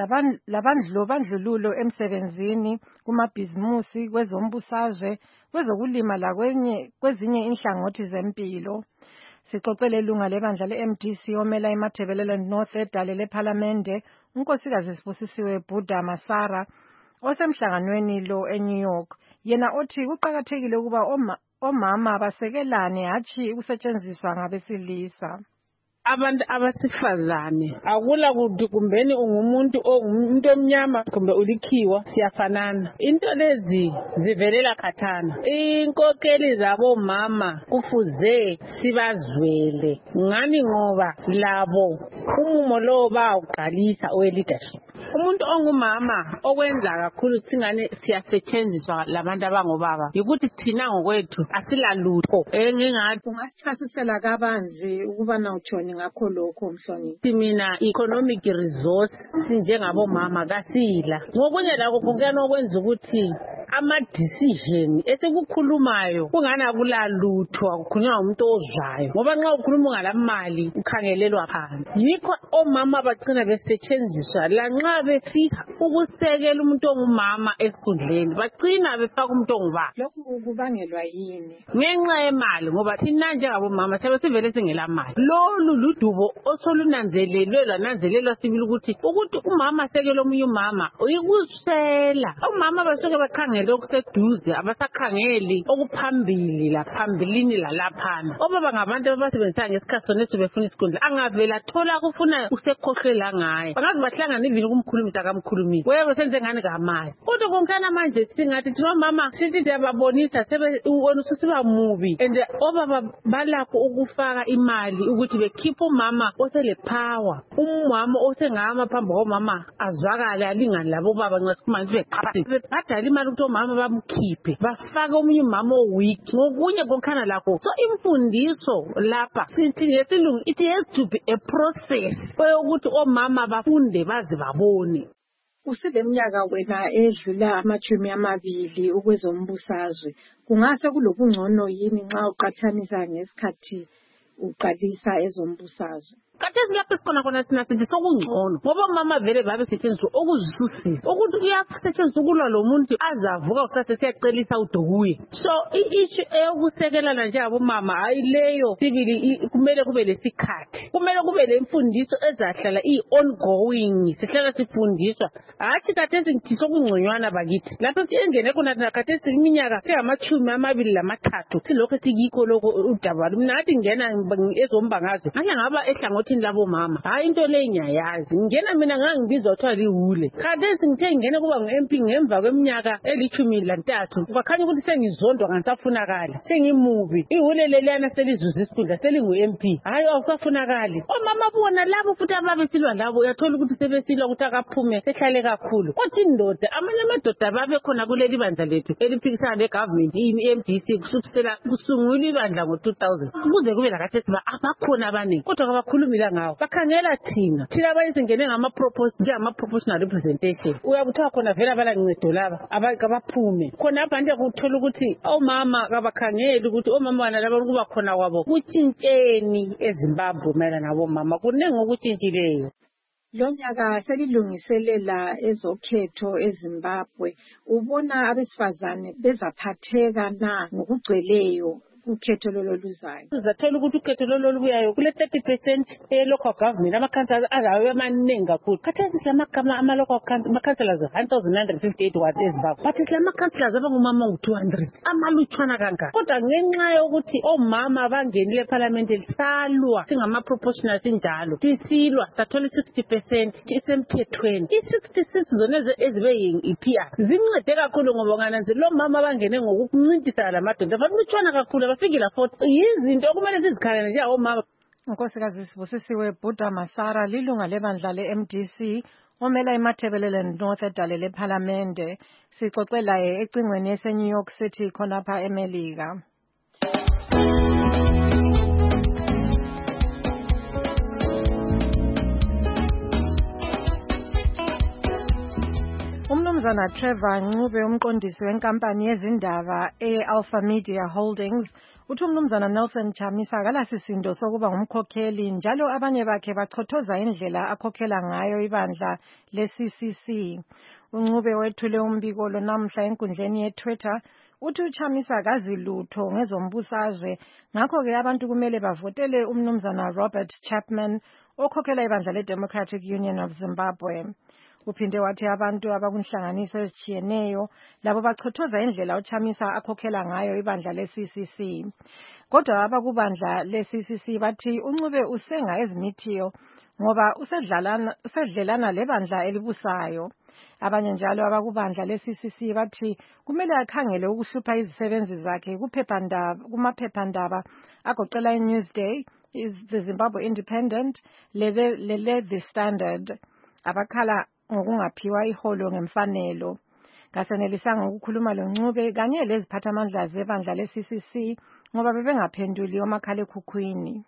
labandlululo emsebenzini, kumabhizimusi, kwezombusazwe, kwezokulima kwezinye inhlangothi zempilo. Sixoxele ilunga lebandla le-MDC omela eMatabeleland North edale lephalamende, unkosikazi Sibusisiwe Bhuda Masara, osemhlanganweni lo eNew York. Yena othi kuqakathekile ukuba omama basekelane hatshi ukusetshenziswa ngabesilisa. Abantu abasifazane akula kuthi kumbeni ungumuntu omnyama kumbe ulikhiwa, siyafanana. Into lezi zivelela khathana. Inkokeli zabo mama kufuze sibazwele ngani ngoba labo umumo lo bawuqalisa owe-leadership. Umuntu ongumama okwenza kakhulu singane siyasetshenziswa labantu abangobaba yikuthi thina ngokwethu asilalutho. Engingathi ungasichasisela kabanzi ukuba nawutshoni ngakho lokho Mhloniphi. Mina economic resource sinjengabomama kasila. Ngokunye lakho kungena okwenza ukuthi ama-decision esekukhulumayo kungana kulalutho, akukhulunywa umuntu ozwayo. Ngoba nxa ukhuluma ngalamali ukhangelelwa phansi. Yikho omama bagcina besetshenziswa lanxa befika ukusekela umuntu ongumama esikhundleni, bagcina befaka umuntu ongubaba. Lokhu kubangelwa yini? Ngenxa yemali, ngoba thina njengabomama siyabe sivele singela mali. Lolu ludubo osolunanzelelwe lwananzelelwa sibili ukuthi umama asekele omunye umama uyikusela. Omama basuke bakhangele okuseduze, abasakhangeli okuphambili laphambilini lalaphana. Obaba ngabantu abasebenzisa ngesikhathi sonethi befuna isikhundla, angavela thola kufuna usekhokhela ngaye. Bangazi bahlangana ivini kamkhulumisa kamkhulumisa wewe senze ngani ngamazi kodwa konkana manje singathi thina mama sithi siyababonisa sebona ususiba mubi and obaba balakho ukufaka imali ukuthi bekhipha umama osele power umama osengama phambi komama azwakala alingani labo baba ngasikhumana beqhaphile bebhadala imali ukuthi omama bamkhiphe bafaka omunye umama oweak ngokunye konkana lakho so imfundiso lapha sithi ngesilungu it has to be a process ukuthi omama bafunde bazi babone. Usileminyaka wena edlula amachumi amabili ukwezombusazwe kungase kulobungcono yini nxa uqathanisa ngesikhathi uqalisa ezombusazwe? Kathesi lapho sikhona khona sina sithi sokungcono ngoba mama vele babe setshenziswa okuzwisisa ukuthi uyasetshenziswa ukulwa lo muntu azavuka kusase siyacelisa udokuye so issue eyokusekelana nje abomama hayi leyo sibili kumele kube lesikhathi kumele kube lemfundiso ezahlala ongoing sihlala sifundiswa hathi kathesi ngithi sokungconywana bakithi lapho siyengene khona kathesi iminyaka sengamachumi amabili lamathathu silokho sikikho lokho udaba mina ngathi ngena ezombangazo ngaba ehlangothini labo mama hayi into le nyayazi ngena mina ngangibizwa kuthiwa lihule kathesi ngithe ngene kuba ngu-MP ngemva kweminyaka eli13 kwakhanya ukuthi sengizondwa ngisafunakala sengimubi ihule leliyana selizuza isikhundla selingu-MP hayi awusafunakali omama bona labo futhi ababesilwa labo uyathola ukuthi sebesilwa ukuthi akaphume sehlale kakhulu kodwa indoda amanye amadoda babe khona kuleli bandla lethu eliphikisana legovernment i-MDC kusungulwa ibandla ngo-2000 kuze kube lakathesi abakhona abaningi kodwa kabakhulumile ngawo bakhangela thina abayizingene ngama-proportional representation uyabuthiwa khona vele abalancedo laba abaphume khona abanje kuthola ukuthi omama kabakhangeli ukuthi omama bana laba kuba khona kwabo kutshintsheni eZimbabwe mayelana nabomama kuningi okutshintshileyo. Lo nyaka selilungiselela ezokhetho eZimbabwe ubona abesifazane bezaphatheka na ngokugcweleyo ukhetho loluzayo? Sizathola ukuthi ukhetho lolubuyayo kule 30% e-local government amakhansela azayo amaningi kakhulu khathesi silamagama ama-local councillors 1958 wathi eZimbabwe but silamakhansela abangumama ngu-200 amalutshwana kangaka kodwa ngenxa yokuthi omama bangenile eParliament lisalwa singama-proportional sinjalo sisilwa sathola 60% isemthethweni i-66 zona ezibe yi-PR zincede kakhulu ngoba ngananzela omama bangene ngokukuncintisana lamadoda balutshwana kakhulu bafikela futhi yizinto okumele sizikhalane nje omama. Unkosikazi Sibusisiwe Bhuda Masara lilunga lebandla le-MDC omela iMathebelele North edalele ePhalamende sixoxela ecingweni ese-New York City khonapha eMelika. Umnumzana Trevor Ncube umqondisi wenkampani yezindaba e-Alpha Media Holdings uthi umnumzana Nelson Chamisa akalasisindo sokuba ngumkhokheli njalo abanye bakhe bachothoza indlela akhokhela ngayo ibandla le-CCC. Uncube wethule umbiko lo namhla enkundleni ye-Twitter uthi uChamisa akazi lutho ngezombusazwe ngakho-ke abantu kumele bavotele umnumzana Robert Chapman okhokhela ibandla le-Democratic Union of Zimbabwe. Uphinde wathi abantu abakunhlanganiso ezitshiyeneyo labo bachothoza indlela uChamisa akhokhela ngayo ibandla le-CCC. Kodwa abakubandla le-CCC bathi uNcube usenga ezimithiyo ngoba usedlelana lebandla elibusayo. Abanye njalo abakubandla le-CCC bathi kumele akhangele ukuhlupha izisebenzi zakhe kumaphephandaba agoqela iNewsday, The Zimbabwe Independent, le-The Standard. Abakhala ngokungaphiwa iholo ngemfanelo. Kasenelisanga ukukhuluma loNcube kanye leziphathamandla zebandla le-CCC ngoba bebengaphenduli omakhalekhukhwini.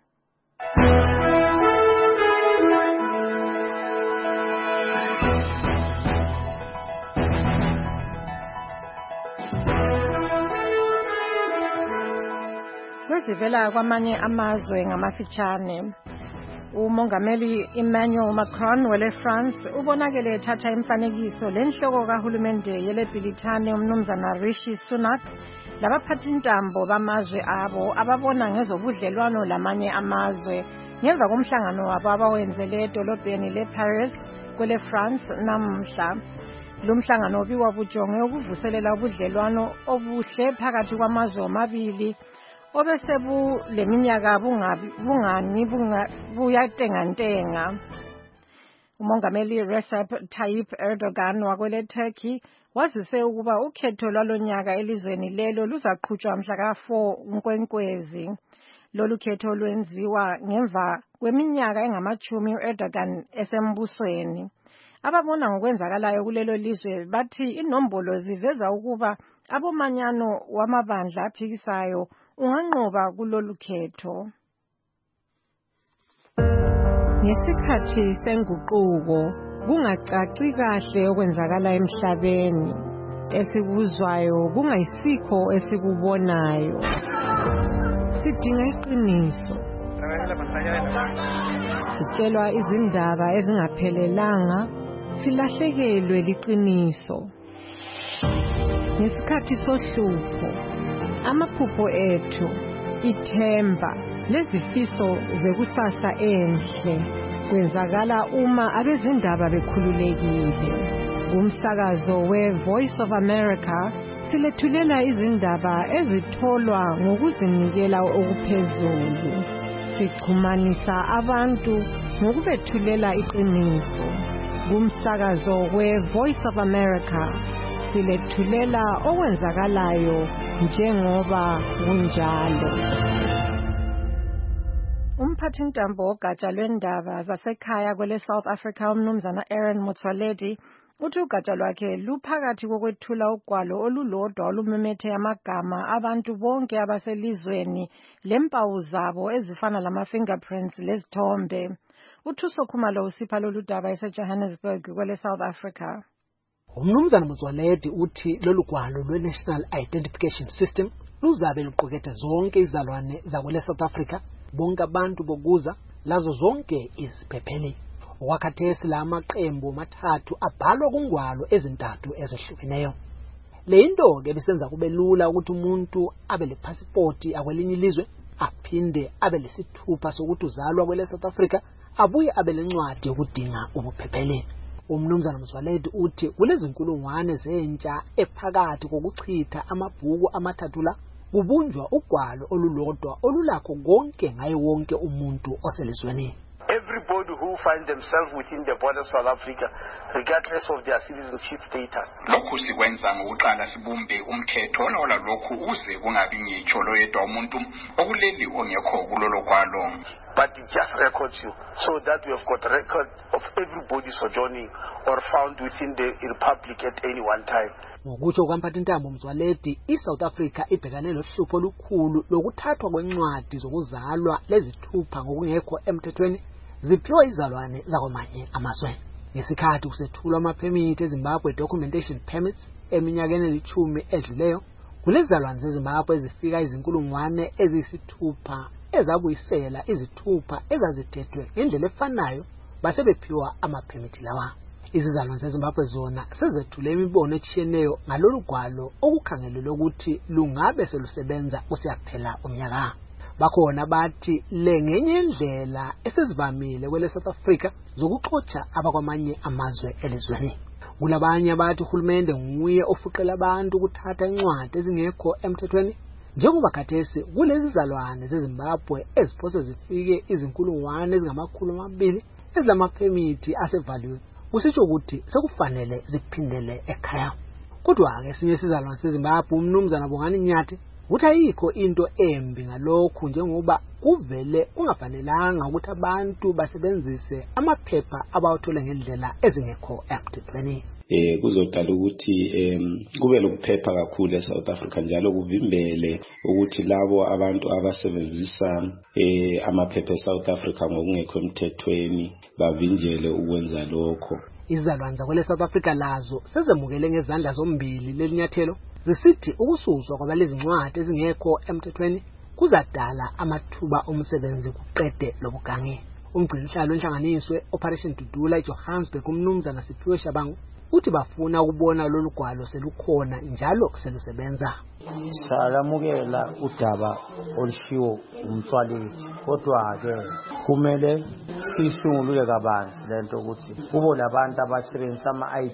Kwezivela kwamanye amazwe ngamafitshane. Umongameli Emmanuel Macron wele-France ubonakele ethatha imfanekiso lenhloko kahulumende yele-Britane umnumzana Rishi Sunak labaphathintambo bamazwe abo ababona ngezobudlelwano lamanye amazwe ngemva komhlangano wabo abawenzele edolobheni le-Paris kwele-France namhla. Lo mhlangano ubikwa bujonge ukuvuselela ubudlelwano obuhle phakathi kwamazwe omabili obesebu leminyaka bungani buyatengantenga. Umongameli Recep Tayyip Erdogan wakwele Turkey wazise ukuba ukhetho lwalonyaka elizweni lelo luzaqhutshwa mhla ka-4 Nkwenkwezi. Lolu khetho lwenziwa ngemva kweminyaka engamachumi u-Erdogan esembusweni. Ababona ngokwenzakalayo kulelo lizwe bathi inombolo ziveza ukuba abomanyano wamabandla aphikisayo unganqoba kulolu khetho. Ngesikhathi senguquko kungacaci kahle okwenzakala emhlabeni, esikuzwayo kungayisikho esikubonayo. Sidinga iqiniso. Sitshelwa izindaba ezingaphelelanga, silahlekelwe liqiniso. Ngesikhathi sohlupho, amaphupho ethu, ithemba, lezifiso zekusasa enhle kwenzakala uma abezindaba bekhululekile. Kumsakazo we-Voice of America silethulela izindaba ezitholwa ngokuzinikela okuphezulu. Sixhumanisa abantu ngokubethulela iqiniso. Kumsakazo we-Voice of America silethulela okwenzakalayo njengoba kunjalo. Umphathintambo wogatsha lwendaba zasekhaya kwele South Africa umnumzana Aaron Motsoaledi uthi ugatsha lwakhe luphakathi kokwethula ugwalo olulodwa olumemethe amagama abantu bonke abaselizweni lempawu zabo ezifana lama-fingerprints lezithombe. Uthuso Khumalo usipha lolu daba eseJohannesburg kwele South Africa. Umnumzana Motsoaledi uthi lolu gwalo lwe-National Identification System luzabe luqukethe zonke izalwane zakwele South Africa, bonke abantu bokuza lazo zonke iziphepheli. Wakhathesi la maqembu mathathu abhalwa kungwalo ezintathu ezehlukeneyo. Le into ke bisenza kube lula ukuthi umuntu abe le passport akwelinye ilizwe aphinde abe lesithupha sokuthi uzalwa kwele South Africa abuye abe lencwadi yokudinga ubuphepheli. Umnumzana Motsoaledi uthi kulezinkulungwane zentsha ephakathi kokuchitha amabhuku amathathu la kubunjwa ugwalo olulodwa olulakho konke ngaye wonke umuntu oselizweni. Everybody who find themselves within the borders of South Africa, regardless of their citizenship status. Lokhu sikwenza ngokuqala sibumbe umthetho ola lokhu uze kungabi ngitsho loyedwa umuntu okuleli ongekho kulolo gwalo. But it just records you so that we have got record of everybody sojourning or found within the republic at any one time. Ngokutsho kwamphathintambo Motsoaledi, iSouth Africa ibhekane lohlupho olukhulu lokuthathwa kwencwadi zokuzalwa lezithupha ngokungekho emthethweni ziphiwa izalwane zakwamanye amazwe. Ngesikhathi kusethulwa amaphemithi eZimbabwe documentation permits eminyakeni elithumi edluleyo, kulezalwane zeZimbabwe ezifika izinkulungwane eziyisithupha ezabuyisela izithupha ezazithethwe ngendlela efanayo base bephiwa amaphemithi lawa. Izizalwane zeZimbabwe zona sezethule imibono etshiyeneyo ngalolu gwalo okukhangelelwe ukuthi lungabe selusebenza kusiyaphela umnyaka. Bakhona bathi le ngenye indlela esezivamile kwele South Africa zokuxotsha abakwamanye amazwe elizweni. Kulabanye abathi uhulumende nguye ofuqela abantu ukuthatha incwadi ezingekho emthethweni, njengoba khathesi kulezi zalwane zeZimbabwe eziphose zifike izinkulungwane ezingama200 ezilamaphemithi asevaliwe. Kusitsho ukuthi sekufanele ziphindele ekhaya. Kodwa-ke esinye isizalwane seZimbabwe umnumzana Bongani Nyathi uthi ayikho into embi ngalokhu njengoba kuvele kungafanelanga ukuthi abantu basebenzise amaphepha abawathole ngendlela ezingekho emthethweni. Kuzodala ukuthi kube lokuphepha kakhulu eSouth Africa njalo kuvimbele ukuthi labo abantu abasebenzisa amaphepha eSouth Africa ngokungekho emthethweni bavinjele ukwenza lokho. Izalwane zakwele South Africa lazo sezemukele ngezandla zombili lelinyathelo zisithi ukususwa kwabalezi ncwadi ezingekho emthethweni kuzadala amathuba omsebenzi kuqede lobugange. Umgcinisihlalo wenhlanganiswe Operation Dudula eJohannesburg umnumzana Siphiwe Shabangu uthi bafuna ukubona lolu gwalo selukhona njalo selusebenza. Salamukela udaba olushiwo uMtsoaledi, kodwa-ke kumele sisungulule kabanzi lento ukuthi kubo labantu abasebenzisa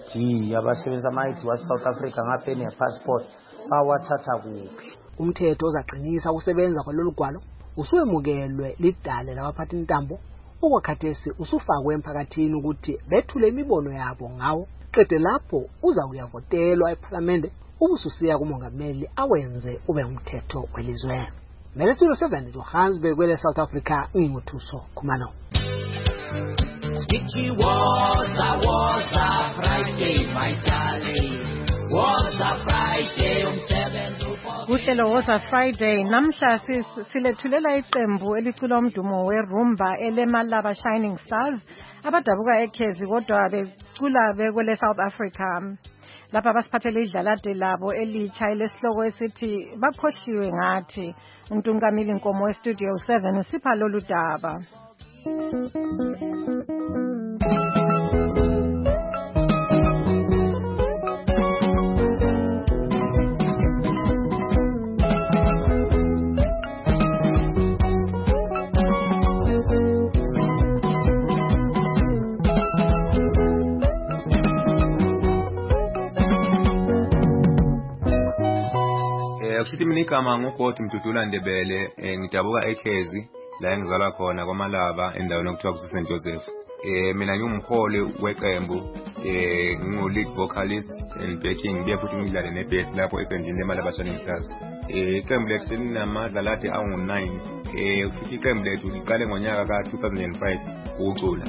ama-ID wase-South Africa ngaphe ne-passport bawathatha kuphi. Umthetho ozaqinisa ukusebenza kwalolu gwalo usuwemukelwe lidale labaphathintambo okwakhathesi usufakwe emphakathini ukuthi bethule imibono yabo ngawo. Qede lapho uza kuyavotelwa eParliament ubususiya kumongameli awenze ube umthetho welizwe. Mele Studio 7 Johannesburg kwele South Africa nginguthuso Khumalo. It was a Friday, my darling. Was a Friday Uhlelo was a Friday. Namhla silethulela iqembu elicula umdumo werumba elemalaba Shining Stars abadabuka eKhezi kodwa becula bekwele South Africa. Lapha basiphathele idlalade labo elitsha elesihloko esithi bakhohliwe ngathi. Untungamili Nkomo weStudio 7 usipha lolu daba. Kusithi mina igama ngugodi Mdudula Ndebele ngidabuka eKhezi la engizalwa khona kwaMalaba endaweni okuthiwa kuSt Joseph. Mina ngingumholi weqembu ngingu-lead vocalist and backing ngibuye futhi ngidlale nebass lapho eqembini leMalaba Shining Stars. Iqembu lethu linamadlalade angu-9 futhi iqembu lethu liqale ngonyaka ka-2005 ukucula.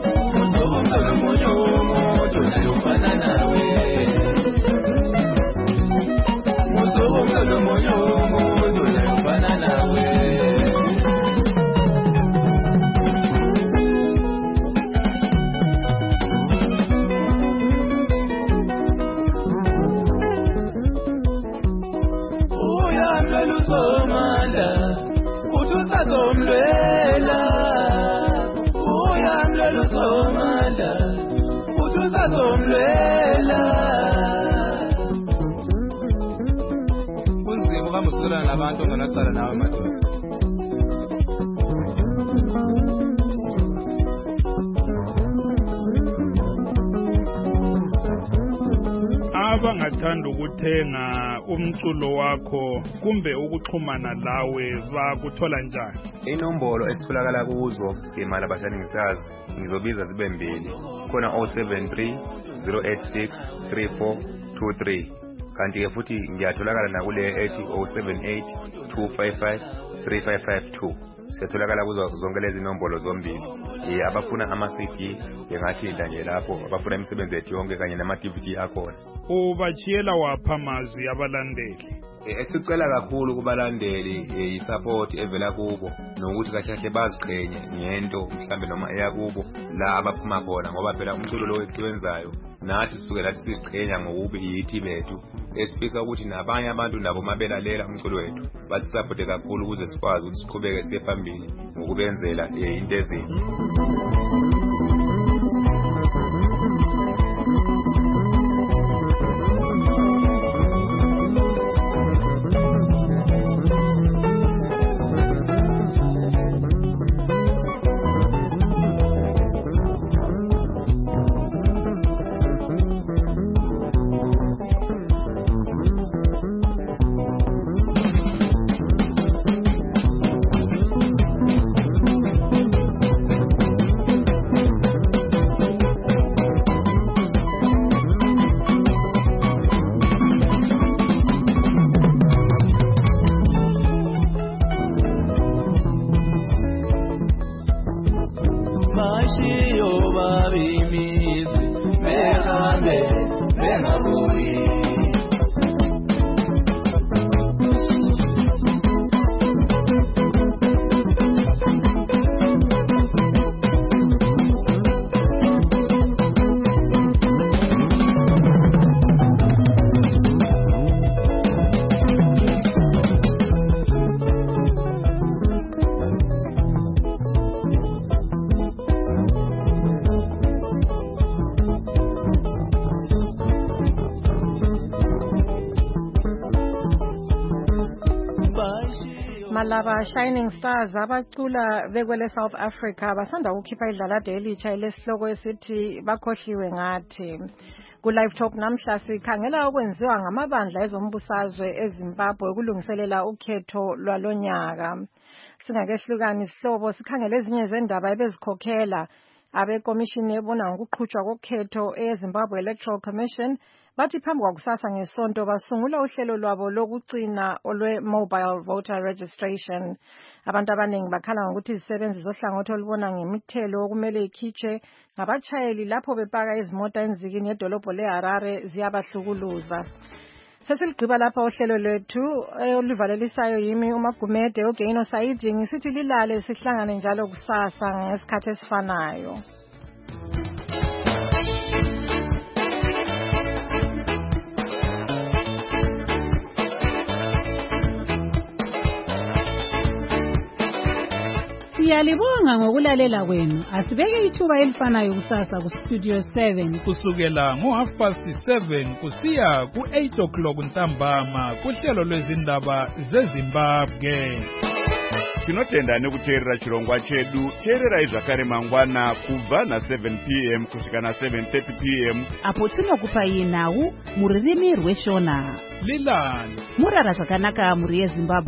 Abantu ngonasala nawe madoda. Abangathanda ukuthenga umculo wakho kumbe ukuxhumana lawe bakuthola njani? Inombolo esitholakala kuzo seMalaba Shining Stars ngizobiza zibe mbili. Khona 073 086 3423. Kanti ke futhi ngiyatholakala nakule ethi 078 255 3552. Siyatholakala kuzo zonke lezi inombolo zombili. Abafuna ama-CD engathi nje lapho, abafuna imisebenzi ethu yonke kanye nama-DVD akhona. Ubachiyela wapha amazwi abalandeli? Esicela kakhulu kubalandeli i-support evela kubo nokuthi kahle baziqhenye ngento mhlambe noma eya kubo la abaphuma khona ngoba phela umculo lo esiwenzayo nathi sisuke lathi siqhenya ngokuba yithi bethu esifisa ukuthi nabanye abantu nabo mabelalela umculo wethu basisupport kakhulu ukuze sikwazi ukuthi siqhubeke siye phambili ngokubenzela into ezinhle. Malaba Shining Stars abacula bekwele South Africa basanda ukukhipha idlalade elitsha elesihloko esithi bakhohliwe ngathi. Ku Live Talk namhla sikhangela okwenziwa ngamabandla ezombusazwe eZimbabwe ukulungiselela ukhetho lwalonyaka. Singakehlukani isihlobo sikhangele ezinye zendaba ebezikhokhela abekomishini ebona ngokuqhutshwa kokhetho eZimbabwe Electoral Commission bathi phambi kwakusasa ngesonto basungula uhlelo lwabo lokugcina olwe-mobile voter registration. Abantu abaningi bakhala ngokuthi izisebenzi zohlangothi olubona ngemithelo okumele ikhitshwe ngabatshayeli lapho bepaka izimota enzikini yedolobho leHarare ziyabahlukuluza. Sesilugqiba lapha uhlelo lwethu oluvalelisayo yimi uMagumede Ogeino Saidi ngisithi lilale sihlangane njalo kusasa ngesikhathi esifanayo. Siyalibonga ngokulalela kwenu. Asibeke ithuba elifanayo kusasa ku Studio 7 kusukela ngo7:30 kusiya ku8:00 ntambama kuhlelo lwezindaba zeZimbabwe. Tinotenda nekuteerera chirongwa chedu. Teererai zvakare mangwana kubva na7 p.m. kusvika na7:30 p.m. apo tinokupai nhau muririmi rweshona. Lilani murara zvakanaka muri yeZimbabwe.